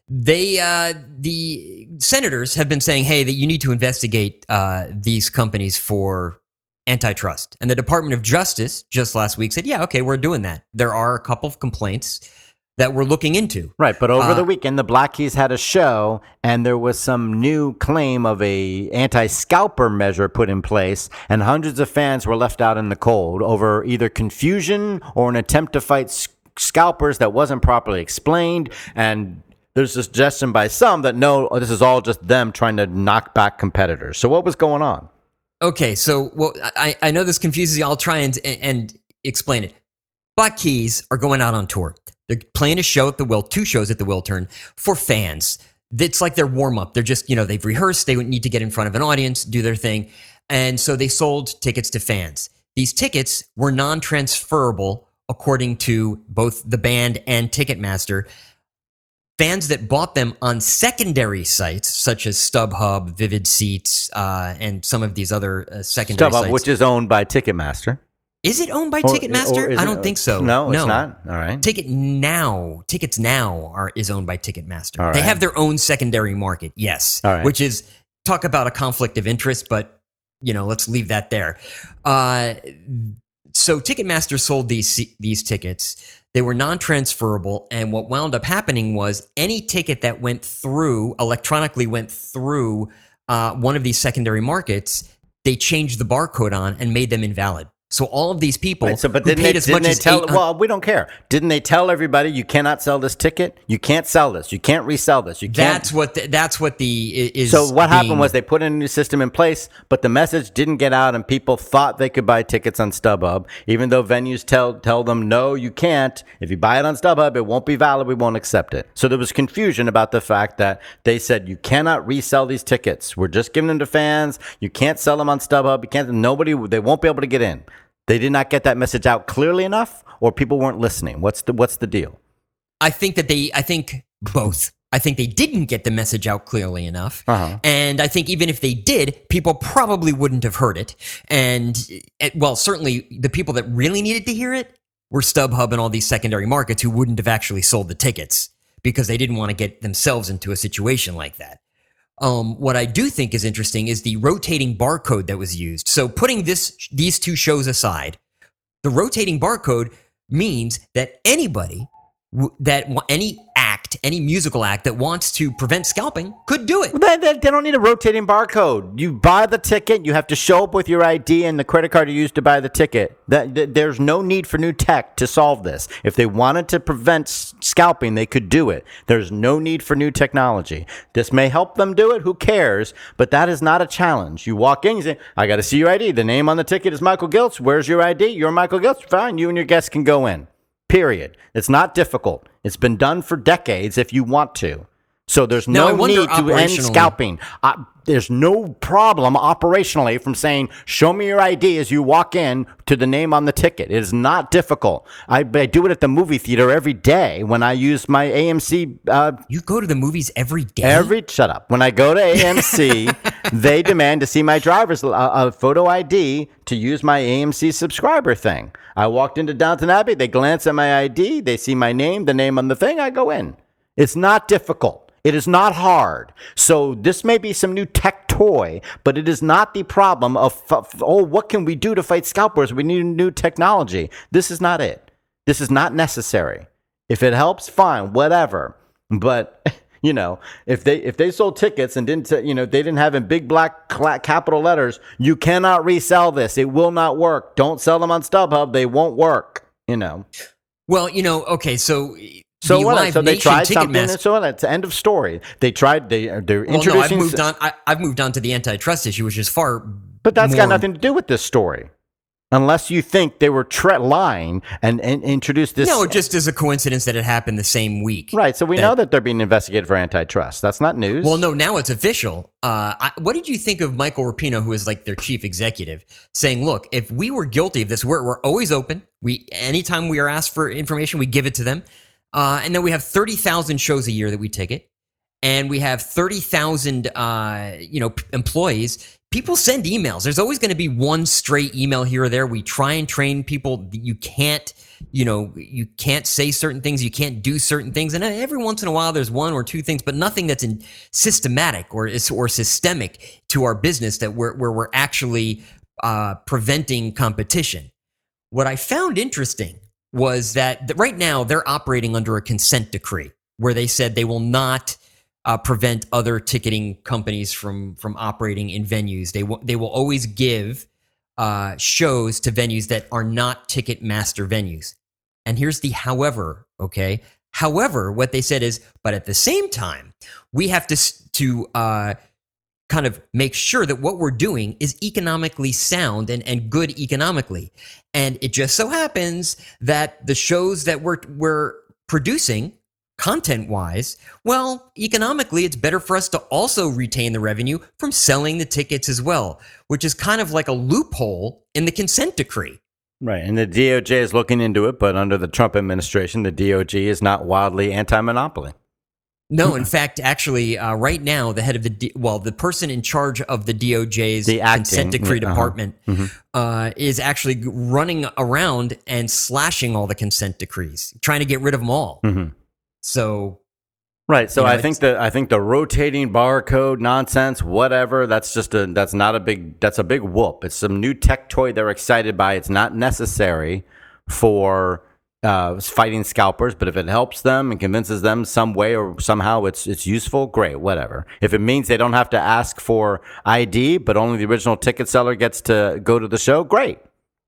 The senators have been saying, hey, that you need to investigate these companies for antitrust. And the Department of Justice just last week said, yeah, okay, we're doing that. There are a couple of complaints that we're looking into. Right, but over the weekend, the Black Keys had a show, and there was some new claim of a anti-scalper measure put in place, and hundreds of fans were left out in the cold over either confusion or an attempt to fight scalpers that wasn't properly explained. And there's a suggestion by some that no, this is all just them trying to knock back competitors. So what was going on? Okay, so I know this confuses you. I'll try and explain it. Black Keys are going out on tour. They're playing a show at the two shows at the Wiltern for fans. It's like their warm up. They're just, they've rehearsed. They need to get in front of an audience, do their thing. And so they sold tickets to fans. These tickets were non-transferable according to both the band and Ticketmaster. Fans that bought them on secondary sites, such as StubHub, Vivid Seats, and some of these other secondary sites. StubHub, which is owned by Ticketmaster. Is it owned by Ticketmaster? I don't think so. No, it's not. All right. Tickets Now is owned by Ticketmaster. All right. They have their own secondary market, yes. All right. Which is, talk about a conflict of interest, but, let's leave that there. So Ticketmaster sold these tickets. They were non-transferable, and what wound up happening was any ticket that electronically went through one of these secondary markets, they changed the barcode on and made them invalid. So all of these people who paid as much as well, we don't care. Didn't they tell everybody you cannot sell this ticket? You can't sell this. You can't resell this. You can't. That's what is. So what happened was they put a new system in place, but the message didn't get out, and people thought they could buy tickets on StubHub, even though venues tell them no, you can't. If you buy it on StubHub, it won't be valid. We won't accept it. So there was confusion about the fact that they said you cannot resell these tickets. We're just giving them to fans. You can't sell them on StubHub. You can't. They won't be able to get in. They did not get that message out clearly enough, or people weren't listening. What's the deal? I think both. I think they didn't get the message out clearly enough. Uh-huh. And I think even if they did, people probably wouldn't have heard it. And, well, certainly the people that really needed to hear it were StubHub and all these secondary markets who wouldn't have actually sold the tickets because they didn't want to get themselves into a situation like that. What I do think is interesting is the rotating barcode that was used. So putting these two shows aside, the rotating barcode means that anybody, any musical act that wants to prevent scalping could do it. They don't need a rotating barcode. You buy the ticket, you have to show up with your ID and the credit card you used to buy the ticket. There's no need for new tech to solve this. If they wanted to prevent scalping, they could do it. There's no need for new technology. This may help them do it, who cares? But that is not a challenge. You walk in, you say, I got to see your ID. The name on the ticket is Michael Giltz. Where's your ID? You're Michael Giltz. Fine, you and your guests can go in. Period. It's not difficult. It's been done for decades if you want to. So there's no need to end scalping. There's no problem operationally from saying, show me your ID as you walk in to the name on the ticket. It is not difficult. I do it at the movie theater every day when I use my AMC. You go to the movies every day? Shut up. When I go to AMC, they demand to see my driver's photo ID to use my AMC subscriber thing. I walked into Downton Abbey. They glance at my ID. They see my name, the name on the thing. I go in. It's not difficult. It is not hard. So this may be some new tech toy, but it is not the problem of, what can we do to fight scalpers? We need new technology. This is not it. This is not necessary. If it helps, fine, whatever. But, if they sold tickets and didn't, they didn't have in big black capital letters, you cannot resell this. It will not work. Don't sell them on StubHub. They won't work, Well, okay, so... So what? So they tried something, and so that's the end of story. They tried. They're introducing. I've moved on to the antitrust issue, which is far. But that's got nothing to do with this story. Unless you think they were lying and introduced this. No, just as a coincidence that it happened the same week. Right. So we know that they're being investigated for antitrust. That's not news. Well, no, now it's official. What did you think of Michael Rapino, who is like their chief executive, saying, look, if we were guilty of this, we're always open. Anytime we are asked for information, we give it to them. And then we have 30,000 shows a year that we ticket. And we have 30,000, employees. People send emails. There's always going to be one stray email here or there. We try and train people. You can't say certain things. You can't do certain things. And every once in a while, there's one or two things, but nothing that's systematic or systemic to our business that where we're actually preventing competition. What I found interesting was that right now they're operating under a consent decree where they said they will not prevent other ticketing companies from operating in venues. They will always give shows to venues that are not Ticketmaster venues. And here's the however, okay? However, what they said is, but at the same time, we have to kind of make sure that what we're doing is economically sound and good economically. And it just so happens that the shows that we're producing content-wise, well, economically, it's better for us to also retain the revenue from selling the tickets as well, which is kind of like a loophole in the consent decree. Right, and the DOJ is looking into it, but under the Trump administration, the DOJ is not wildly anti-monopoly. No, in fact, actually, right now, the head of the person in charge of the DOJ's consent decree department is actually running around and slashing all the consent decrees, trying to get rid of them all. Mm-hmm. So, right. So I think the rotating barcode nonsense, whatever, that's a big whoop. It's some new tech toy they're excited by. It's not necessary for fighting scalpers, but if it helps them and convinces them some way or somehow it's useful, great, whatever. If it means they don't have to ask for ID, but only the original ticket seller gets to go to the show, great.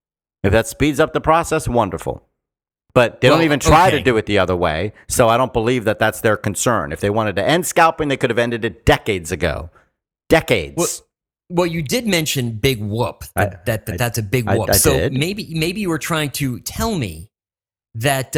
If that speeds up the process, wonderful. But they don't even try to do it the other way, so I don't believe that that's their concern. If they wanted to end scalping, they could have ended it decades ago. Decades. Well, you did mention big whoop. That's a big whoop. So maybe you were trying to tell me that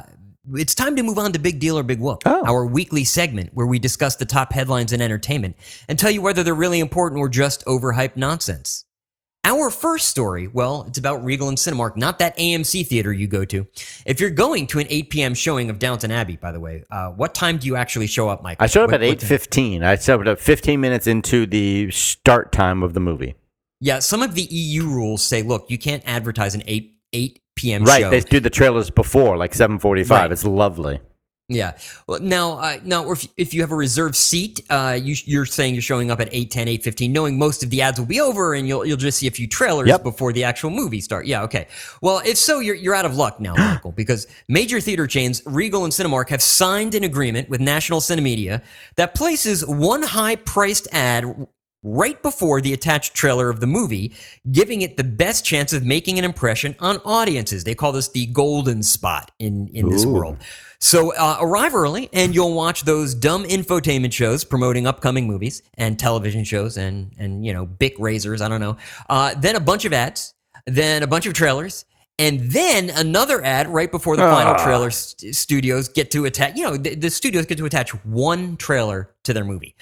it's time to move on to Big Deal or Big Whoop, our weekly segment where we discuss the top headlines in entertainment and tell you whether they're really important or just overhyped nonsense. Our first story, well, it's about Regal and Cinemark, not that AMC theater you go to. If you're going to an 8 p.m. showing of Downton Abbey, by the way, what time do you actually show up, Michael? I showed up at 8:15. I showed up 15 minutes into the start time of the movie. Yeah, some of the EU rules say, look, you can't advertise an 8 p.m. show. Right, they do the trailers before, like 7:45. Right. It's lovely. Yeah. Well, now, if you have a reserved seat, you're saying you're showing up at 8:10, 8:15, knowing most of the ads will be over, and you'll just see a few trailers before the actual movie start. Yeah. Okay. Well, if so, you're out of luck now, Michael, because major theater chains Regal and Cinemark have signed an agreement with National Cinemedia that places one high-priced ad right before the attached trailer of the movie, giving it the best chance of making an impression on audiences. They call this the golden spot in this world. So arrive early, and you'll watch those dumb infotainment shows promoting upcoming movies and television shows and Bic razors, I don't know. Then a bunch of ads, then a bunch of trailers, and then another ad right before the final trailer. Studios get to attach, the studios get to attach one trailer to their movie.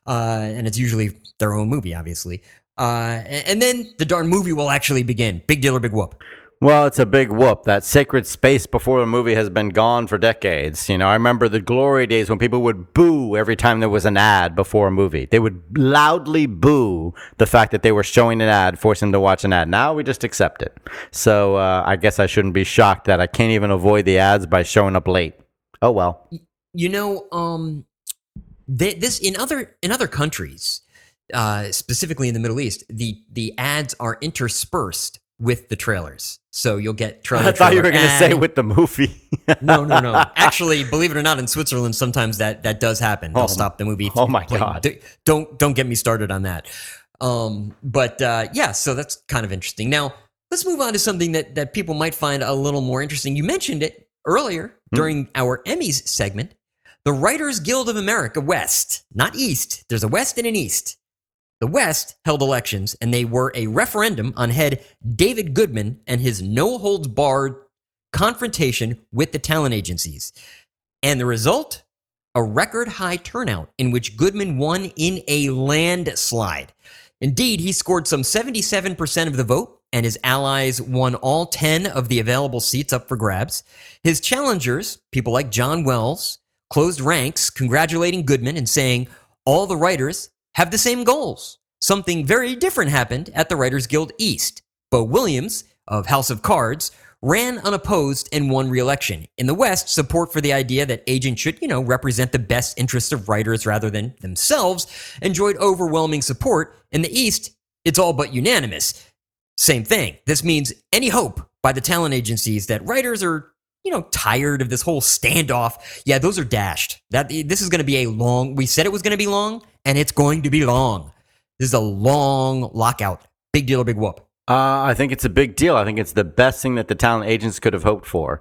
And it's usually their own movie, obviously. And then the darn movie will actually begin. Big deal or big whoop? Well, it's a big whoop. That sacred space before the movie has been gone for decades. I remember the glory days when people would boo every time there was an ad before a movie. They would loudly boo the fact that they were showing an ad, forcing them to watch an ad. Now we just accept it. So I guess I shouldn't be shocked that I can't even avoid the ads by showing up late. Oh, well. This in other countries, specifically in the Middle East, the ads are interspersed with the trailers. So you'll get trailer. I thought you were going to say with the movie. No. Actually, believe it or not, in Switzerland, sometimes that does happen. They'll stop the movie. Oh my God! Don't get me started on that. So that's kind of interesting. Now let's move on to something that people might find a little more interesting. You mentioned it earlier during our Emmys segment. The Writers Guild of America West, not East. There's a West and an East. The West held elections, and they were a referendum on head David Goodman and his no-holds-barred confrontation with the talent agencies. And the result? A record-high turnout in which Goodman won in a landslide. Indeed, he scored some 77% of the vote, and his allies won all 10 of the available seats up for grabs. His challengers, people like John Wells, closed ranks, congratulating Goodman and saying all the writers have the same goals. Something very different happened at the Writers Guild East. Bo Williams, of House of Cards, ran unopposed and won re-election. In the West, support for the idea that agents should, represent the best interests of writers rather than themselves enjoyed overwhelming support. In the East, it's all but unanimous. Same thing. This means any hope by the talent agencies that writers are, tired of this whole standoff. Yeah, those are dashed. This is going to be we said it was going to be long, and it's going to be long. This is a long lockout. Big deal or big whoop? I think it's a big deal. I think it's the best thing that the talent agents could have hoped for.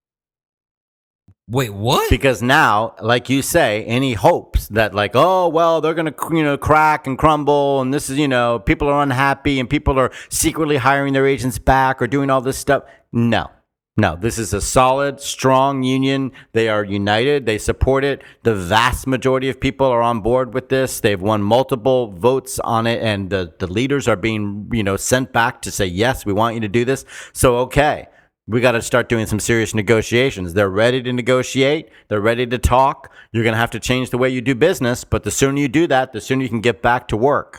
Wait, what? Because now, like you say, any hopes that they're going to, crack and crumble, and this is, people are unhappy and people are secretly hiring their agents back or doing all this stuff. No, this is a solid, strong union. They are united. They support it. The vast majority of people are on board with this. They've won multiple votes on it, and the leaders are being, sent back to say, yes, we want you to do this. So, okay, we got to start doing some serious negotiations. They're ready to negotiate. They're ready to talk. You're going to have to change the way you do business, but the sooner you do that, the sooner you can get back to work.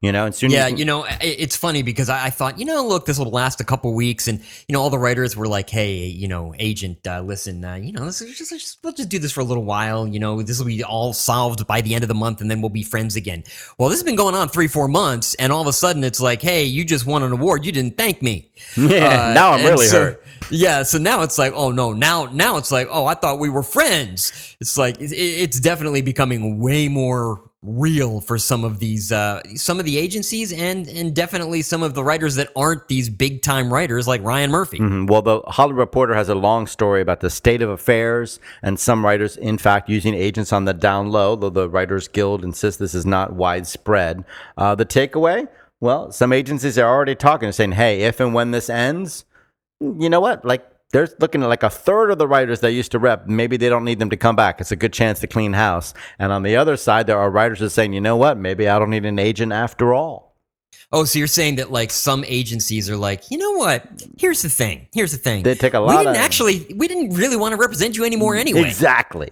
It's funny because I thought, look, this will last a couple weeks, and all the writers were like, hey, agent, listen, we'll just do this for a little while. This will be all solved by the end of the month, and then we'll be friends again. Well, this has been going on 3-4 months, and all of a sudden it's like, hey, you just won an award, you didn't thank me. Yeah, now I'm really hurt. Yeah, so now it's like, oh no, now it's like, oh, I thought we were friends. It's like it's definitely becoming way more real for some of the agencies and definitely some of the writers that aren't these big time writers like Ryan Murphy. Mm-hmm. Well, the Hollywood Reporter has a long story about the state of affairs and some writers, in fact, using agents on the down low, though the Writers Guild insists this is not widespread. The takeaway? Well, some agencies are already talking and saying, hey, if and when this ends, you know what? They're looking at a third of the writers that used to rep. Maybe they don't need them to come back. It's a good chance to clean house. And on the other side, there are writers that are saying, you know what? Maybe I don't need an agent after all. Oh, so you're saying that some agencies are like, you know what? Here's the thing. They take a lot we didn't really want to represent you anymore anyway. Exactly.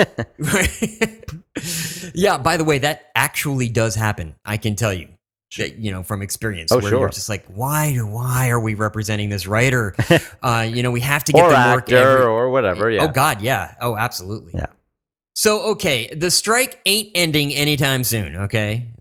Yeah, by the way, that actually does happen. I can tell you. From experience, where you're just like, why are we representing this writer? We have to get or them work or whatever. Yeah. Oh God, yeah. Oh, absolutely. Yeah. So okay, the strike ain't ending anytime soon. Okay,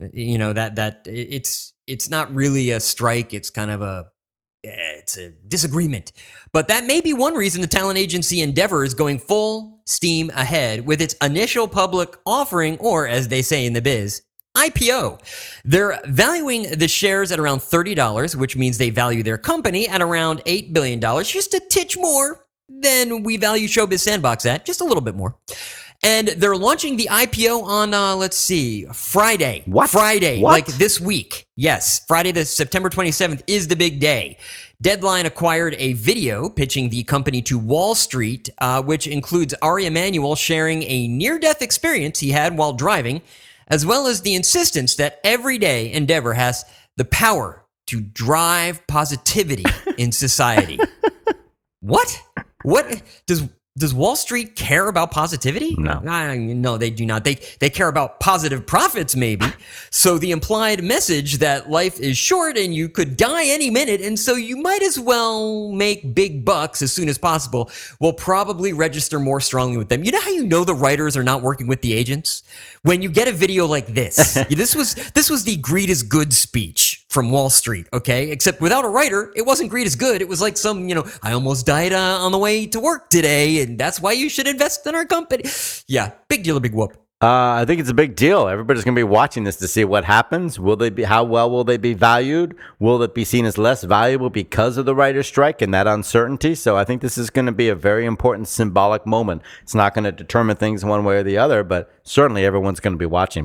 it's not really a strike. It's kind of it's a disagreement. But that may be one reason the talent agency Endeavor is going full steam ahead with its initial public offering, or as they say in the biz, IPO. They're valuing the shares at around $30, which means they value their company at around $8 billion, just a titch more than we value Showbiz Sandbox at, just a little bit more. And they're launching the IPO on, Friday. What? Friday, what? like this week. Yes, Friday, the September 27th is the big day. Deadline acquired a video pitching the company to Wall Street, which includes Ari Emanuel sharing a near-death experience he had while driving, as well as the insistence that every day Endeavor has the power to drive positivity in society. What? What does Wall Street care about positivity? No. No, they do not. They care about positive profits, maybe. So the implied message that life is short and you could die any minute, and so you might as well make big bucks as soon as possible, will probably register more strongly with them. You know how you know the writers are not working with the agents? When you get a video like this. This was the greed is good speech from Wall Street, okay? Except without a writer, it wasn't greed is good. It was like some, I almost died on the way to work today, and that's why you should invest in our company. Yeah, big deal or big whoop. I think it's a big deal. Everybody's going to be watching this to see what happens. How well will they be valued? Will it be seen as less valuable because of the writer's strike and that uncertainty? So I think this is going to be a very important symbolic moment. It's not going to determine things one way or the other, but certainly everyone's going to be watching. But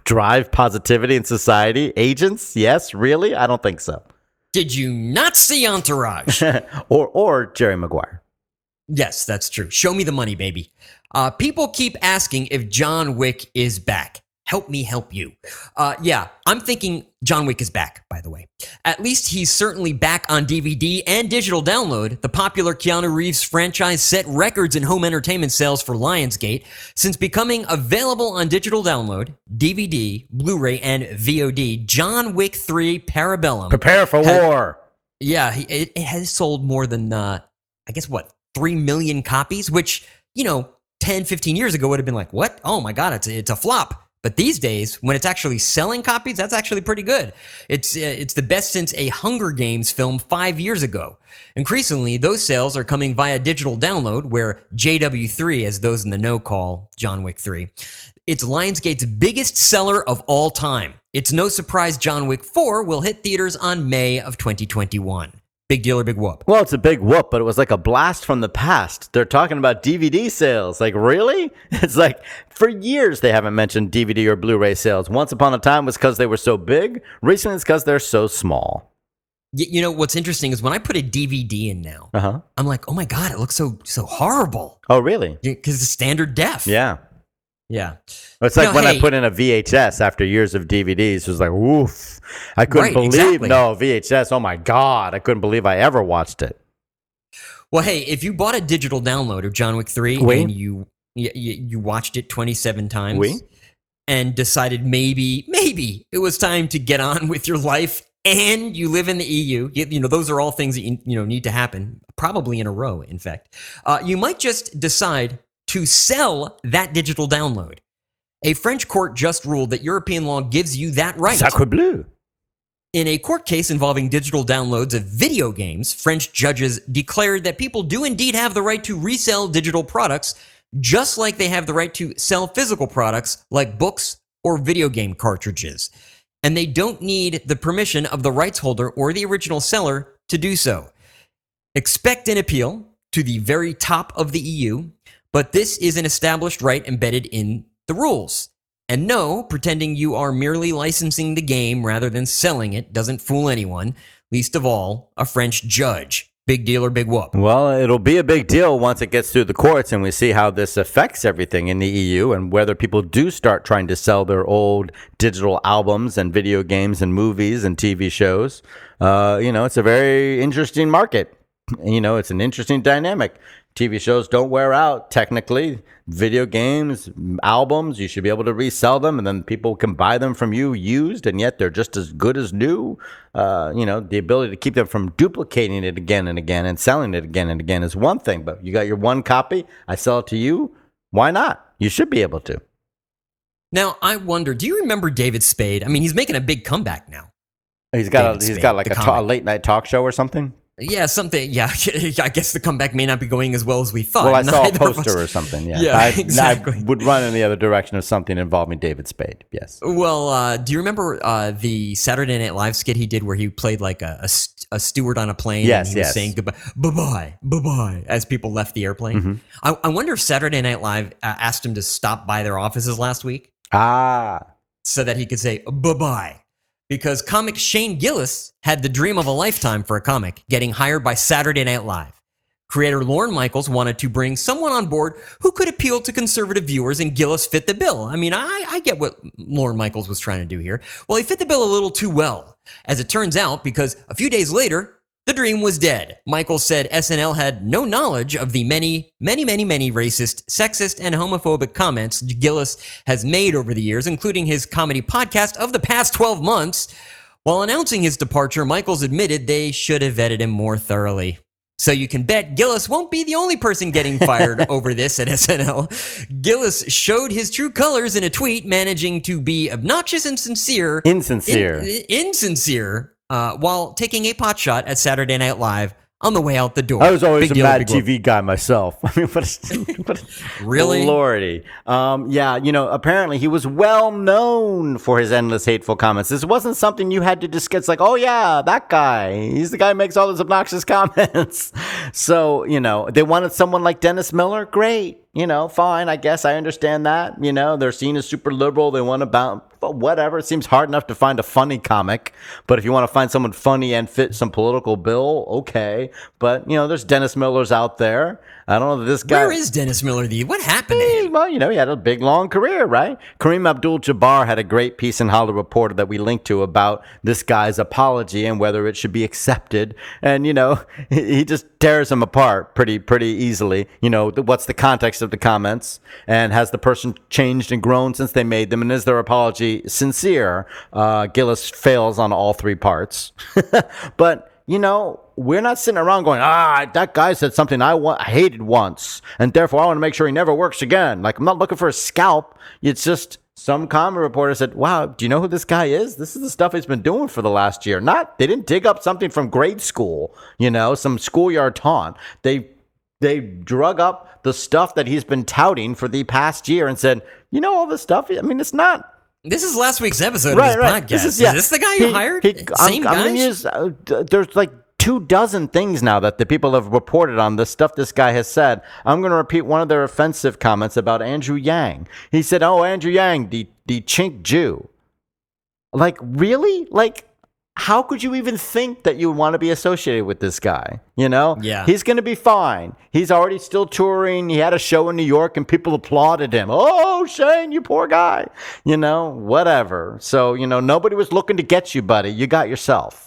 drive positivity in society? Agents? Yes, really? I don't think so. Did you not see Entourage? or Jerry Maguire. Yes, that's true. Show me the money, baby. People keep asking if John Wick is back. Help me help you. Yeah, I'm thinking John Wick is back, by the way. At least he's certainly back on DVD and digital download. The popular Keanu Reeves franchise set records in home entertainment sales for Lionsgate since becoming available on digital download, DVD, Blu-ray, and VOD. John Wick 3 Parabellum. Prepare for war. Yeah, it has sold more than, 3 million copies, which, 10, 15 years ago would have been like, what? Oh my God, it's a flop. But these days, when it's actually selling copies, that's actually pretty good. It's the best since a Hunger Games film 5 years ago. Increasingly, those sales are coming via digital download, where JW3, as those in the know call John Wick 3, it's Lionsgate's biggest seller of all time. It's no surprise John Wick 4 will hit theaters on May of 2021. Big deal or big whoop? Well, it's a big whoop, but it was like a blast from the past. They're talking about DVD sales. Like, really? It's like, for years they haven't mentioned DVD or Blu-ray sales. Once upon a time it was because they were so big. Recently it's because they're so small. What's interesting is when I put a DVD in now, I'm like, oh my God, it looks so horrible. Oh, really? Because it's standard def. Yeah. Yeah. It's like when I put in a VHS after years of DVDs. It was like, woof. I couldn't believe, exactly. No, VHS, oh my God. I couldn't believe I ever watched it. Well, hey, if you bought a digital download of John Wick 3 and you watched it 27 times and decided maybe it was time to get on with your life and you live in the EU, those are all things that need to happen, probably in a row, in fact. You might just decide to sell that digital download. A French court just ruled that European law gives you that right. Sacre bleu. In a court case involving digital downloads of video games, French judges declared that people do indeed have the right to resell digital products, just like they have the right to sell physical products like books or video game cartridges. And they don't need the permission of the rights holder or the original seller to do so. Expect an appeal to the very top of the EU, but this is an established right embedded in the rules. And no, pretending you are merely licensing the game rather than selling it doesn't fool anyone, least of all a French judge. Big deal or big whoop? Well, it'll be a big deal once it gets through the courts and we see how this affects everything in the EU and whether people do start trying to sell their old digital albums and video games and movies and TV shows. It's a very interesting market. It's an interesting dynamic. TV shows don't wear out, technically. Video games, albums, you should be able to resell them, and then people can buy them from you used, and yet they're just as good as new. The ability to keep them from duplicating it again and again and selling it again and again is one thing, but you got your one copy, I sell it to you, why not? You should be able to. Now, I wonder, do you remember David Spade? I mean, he's making a big comeback now. He's got like a late-night talk show or something? Yeah, something. Yeah, I guess the comeback may not be going as well as we thought. Well, I saw a poster or something. Yeah, exactly. I would run in the other direction of something involving David Spade. Yes. Well, do you remember the Saturday Night Live skit he did where he played like a steward on a plane? Yes, and he was saying bye-bye, as people left the airplane. Mm-hmm. I wonder if Saturday Night Live asked him to stop by their offices last week. So that he could say bye-bye. Because comic Shane Gillis had the dream of a lifetime for a comic, getting hired by Saturday Night Live. Creator Lorne Michaels wanted to bring someone on board who could appeal to conservative viewers, and Gillis fit the bill. I mean, I get what Lorne Michaels was trying to do here. Well, he fit the bill a little too well, as it turns out, because a few days later, the dream was dead. Michaels said SNL had no knowledge of the many racist, sexist, and homophobic comments Gillis has made over the years, including his comedy podcast of the past 12 months. While announcing his departure, Michaels admitted they should have vetted him more thoroughly. So you can bet Gillis won't be the only person getting fired over this at SNL. Gillis showed his true colors in a tweet, managing to be obnoxious and sincere. Insincere. While taking a pot shot at Saturday Night Live on the way out the door. I was always a Mad TV guy myself. I mean, really? Lordy. Apparently he was well known for his endless hateful comments. This wasn't something you had to discuss. It's like, oh yeah, that guy. He's the guy who makes all those obnoxious comments. So, they wanted someone like Dennis Miller. Great. fine. I guess I understand that. They're seen as super liberal. They want to bounce, whatever. It seems hard enough to find a funny comic. But if you want to find someone funny and fit some political bill, okay. But, there's Dennis Miller's out there. I don't know that this guy. Where is Dennis Miller? What happened to him? Well, he had a big, long career, right? Kareem Abdul-Jabbar had a great piece in Hollywood Reporter that we linked to about this guy's apology and whether it should be accepted. And, he just tears him apart pretty easily. What's the context of the comments? And has the person changed and grown since they made them? And is their apology sincere? Gillis fails on all three parts. But, we're not sitting around going, that guy said something I hated once, and therefore I want to make sure he never works again. Like, I'm not looking for a scalp. It's just some comedy reporter said, wow, do you know who this guy is? This is the stuff he's been doing for the last year. They didn't dig up something from grade school, some schoolyard taunt. They drug up the stuff that he's been touting for the past year and said, all this stuff, it's not. This is last week's episode of this podcast. Is this the guy you hired? Same guy? There's like 24 things now that the people have reported on the stuff this guy has said. I'm going to repeat one of their offensive comments about Andrew Yang. He said, Andrew Yang, the chink Jew. Like, really? Like, how could you even think that you want to be associated with this guy? Yeah. He's going to be fine. He's already still touring. He had a show in New York and people applauded him. Oh, Shane, you poor guy. Whatever. So, nobody was looking to get you, buddy. You got yourself.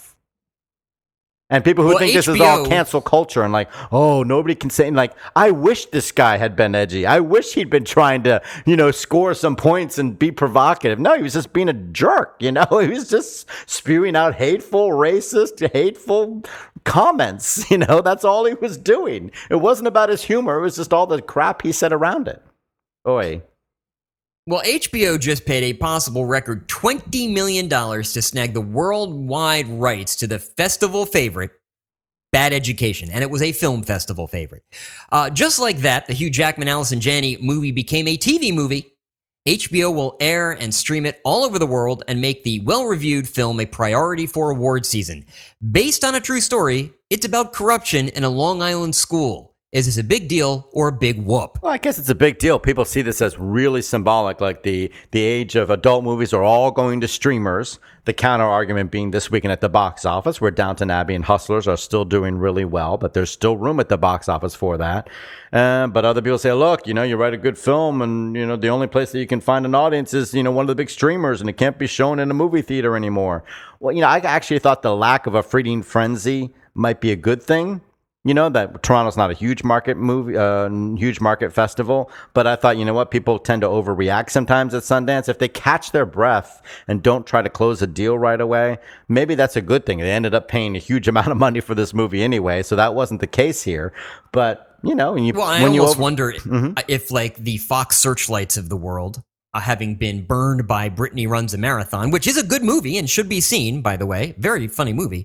And people who think this is all cancel culture and like, nobody can say, like, I wish this guy had been edgy. I wish he'd been trying to, score some points and be provocative. No, he was just being a jerk, He was just spewing out hateful, hateful comments, That's all he was doing. It wasn't about his humor. It was just all the crap he said around it. Oy. Well, HBO just paid a possible record $20 million to snag the worldwide rights to the festival favorite, Bad Education, and it was a film festival favorite. Just like that, the Hugh Jackman, Allison Janney movie became a TV movie. HBO will air and stream it all over the world and make the well-reviewed film a priority for award season. Based on a true story, it's about corruption in a Long Island school. Is this a big deal or a big whoop? Well, I guess it's a big deal. People see this as really symbolic, like the age of adult movies are all going to streamers. The counter argument being this weekend at the box office, where Downton Abbey and Hustlers are still doing really well, but there's still room at the box office for that. But other people say, look, you write a good film and, the only place that you can find an audience is, one of the big streamers and it can't be shown in a movie theater anymore. Well, I actually thought the lack of a feeding frenzy might be a good thing. That Toronto's not a huge market huge market festival, but I thought, people tend to overreact sometimes at Sundance. If they catch their breath and don't try to close a deal right away, maybe that's a good thing. They ended up paying a huge amount of money for this movie anyway, so that wasn't the case here. But, I almost wonder if like the Fox Searchlights of the world, having been burned by Brittany Runs a Marathon, which is a good movie and should be seen, by the way, very funny movie.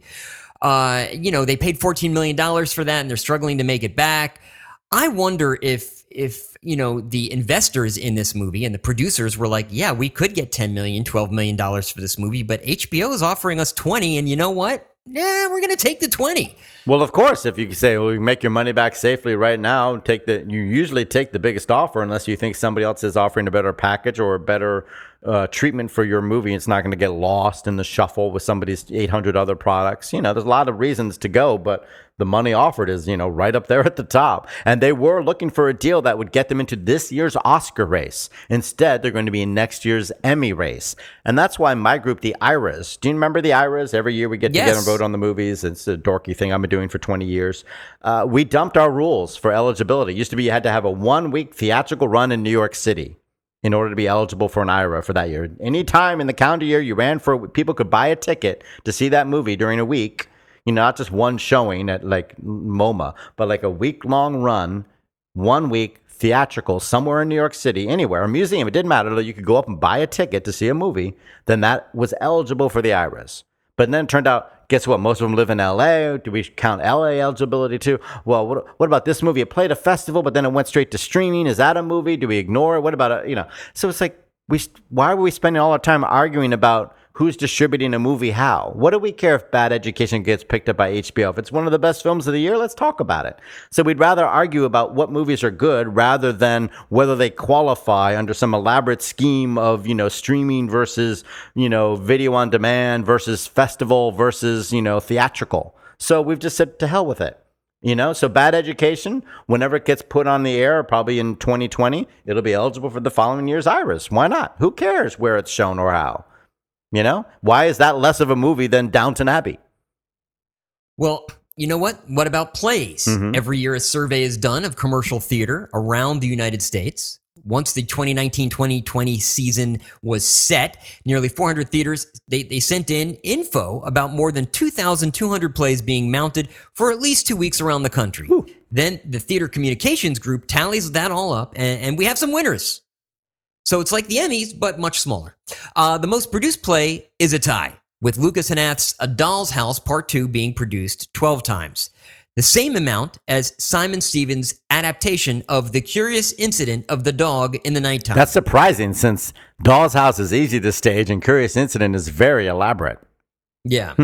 They paid $14 million for that and they're struggling to make it back. I wonder if the investors in this movie and the producers were like, yeah, we could get $10 million, $12 million for this movie, but HBO is offering us 20, and you know what? Yeah, we're going to take the 20. Well, of course, if you say, well, you make your money back safely right now, you usually take the biggest offer unless you think somebody else is offering a better package or a better treatment for your movie. It's not going to get lost in the shuffle with somebody's 800 other products. There's a lot of reasons to go, but the money offered is, right up there at the top. And they were looking for a deal that would get them into this year's Oscar race. Instead, they're going to be in next year's Emmy race. And that's why my group, the IRAs, do you remember the IRAs? Every year we get together and vote on the movies. It's a dorky thing I've been doing for 20 years. We dumped our rules for eligibility. It used to be you had to have a 1-week theatrical run in New York City in order to be eligible for an IRA for that year. Anytime in the calendar year you ran for, people could buy a ticket to see that movie during a week, not just one showing at like MoMA, but like a week-long run, 1 week theatrical somewhere in New York City, anywhere, a museum. It didn't matter. You could go up and buy a ticket to see a movie. Then that was eligible for the IRAs. But then it turned out, guess what? Most of them live in LA. Do we count LA eligibility too? Well, what about this movie? It played a festival, but then it went straight to streaming. Is that a movie? Do we ignore it? What about So it's like, why were we spending all our time arguing about who's distributing a movie how. What do we care if Bad Education gets picked up by HBO? If it's one of the best films of the year, let's talk about it. So we'd rather argue about what movies are good rather than whether they qualify under some elaborate scheme of, streaming versus, video on demand versus festival versus, theatrical. So we've just said to hell with it. So Bad Education, whenever it gets put on the air, probably in 2020, it'll be eligible for the following year's Iris. Why not? Who cares where it's shown or how? Why is that less of a movie than Downton Abbey? Well, you know what? What about plays? Mm-hmm. Every year a survey is done of commercial theater around the United States. Once the 2019-2020 season was set, nearly 400 theaters, they sent in info about more than 2,200 plays being mounted for at least 2 weeks around the country. Whew. Then the Theater Communications Group tallies that all up, and we have some winners. So it's like the Emmys, but much smaller. The most produced play is a tie, with Lucas Hanath's A Doll's House Part 2 being produced 12 times. The same amount as Simon Stevens' adaptation of The Curious Incident of the Dog in the Nighttime. That's surprising since Doll's House is easy to stage and Curious Incident is very elaborate. Yeah.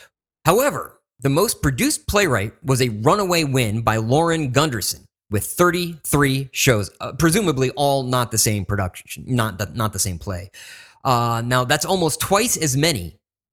However, the most produced playwright was a runaway win by Lauren Gunderson with 33 shows, presumably all not the same production, not the same play. Now, that's almost twice as many,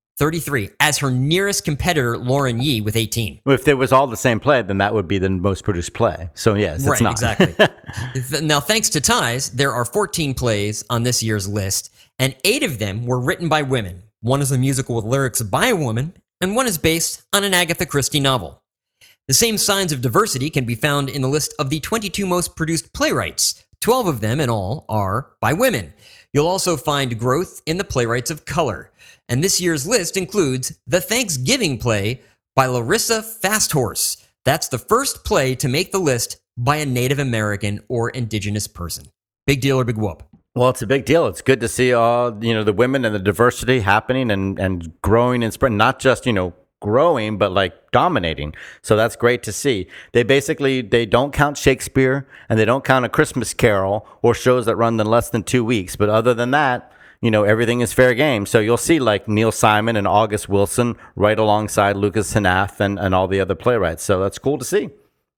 33, as her nearest competitor, Lauren Yee, with 18. If there was all the same play, then that would be the most produced play. So, yes, it's not. Exactly. Now, thanks to ties, there are 14 plays on this year's list, and 8 of them were written by women. One is a musical with lyrics by a woman, and one is based on an Agatha Christie novel. The same signs of diversity can be found in the list of the 22 most produced playwrights. 12 of them in all are by women. You'll also find growth in the playwrights of color. And this year's list includes The Thanksgiving Play by Larissa Fasthorse. That's the first play to make the list by a Native American or Indigenous person. Big deal or big whoop? Well, it's a big deal. It's good to see all, the women and the diversity happening and growing and spreading, not just, growing, but like dominating. So that's great to see. They don't count Shakespeare and they don't count A Christmas Carol or shows that run in less than 2 weeks. But other than that, everything is fair game. So you'll see like Neil Simon and August Wilson right alongside Lucas Hanath and all the other playwrights. So that's cool to see.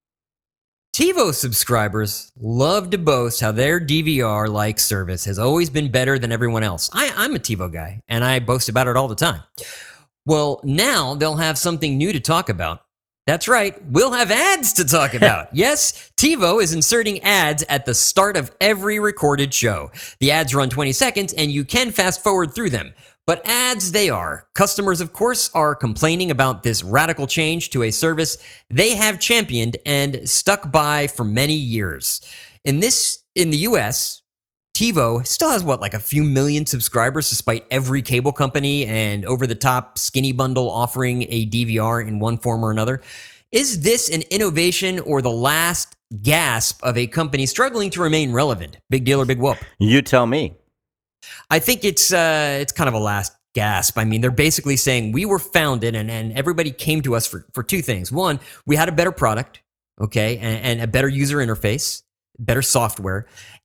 TiVo subscribers love to boast how their DVR-like service has always been better than everyone else. I'm a TiVo guy, and I boast about it all the time. Well, now they'll have something new to talk about. That's right, we'll have ads to talk about. Yes, TiVo is inserting ads at the start of every recorded show. The ads run 20 seconds, and you can fast forward through them. But ads they are. Customers, of course, are complaining about this radical change to a service they have championed and stuck by for many years. In the US, TiVo still has like a few million subscribers despite every cable company and over-the-top skinny bundle offering a DVR in one form or another. Is this an innovation or the last gasp of a company struggling to remain relevant? Big deal or big whoop? You tell me. I think it's kind of a last gasp. I mean, they're basically saying we were founded and everybody came to us for two things. One, we had a better product, okay, and a better user interface, better software,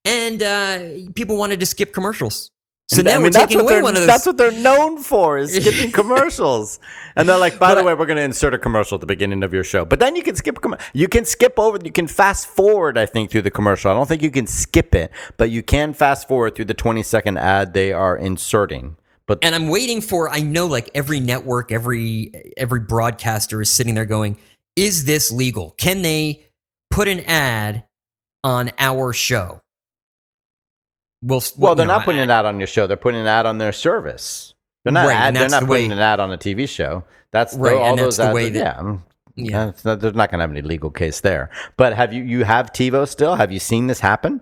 and people wanted to skip commercials. So now we're taking away one of those. That's what they're known for, is skipping commercials. And they're like, by the way, we're going to insert a commercial at the beginning of your show. But then you can skip over, you can fast forward, I think, through the commercial. I don't think you can skip it, but you can fast forward through the 20-second ad they are inserting. And I'm waiting for, I know like every network, every broadcaster is sitting there going, is this legal? Can they put an ad on our show? Well, they're not putting an ad on your show. They're putting an ad on their service. They're not putting an ad on a TV show. That's right. All and those that's ads. The way that, yeah. There's not going to have any legal case there. But have you have TiVo still? Have you seen this happen?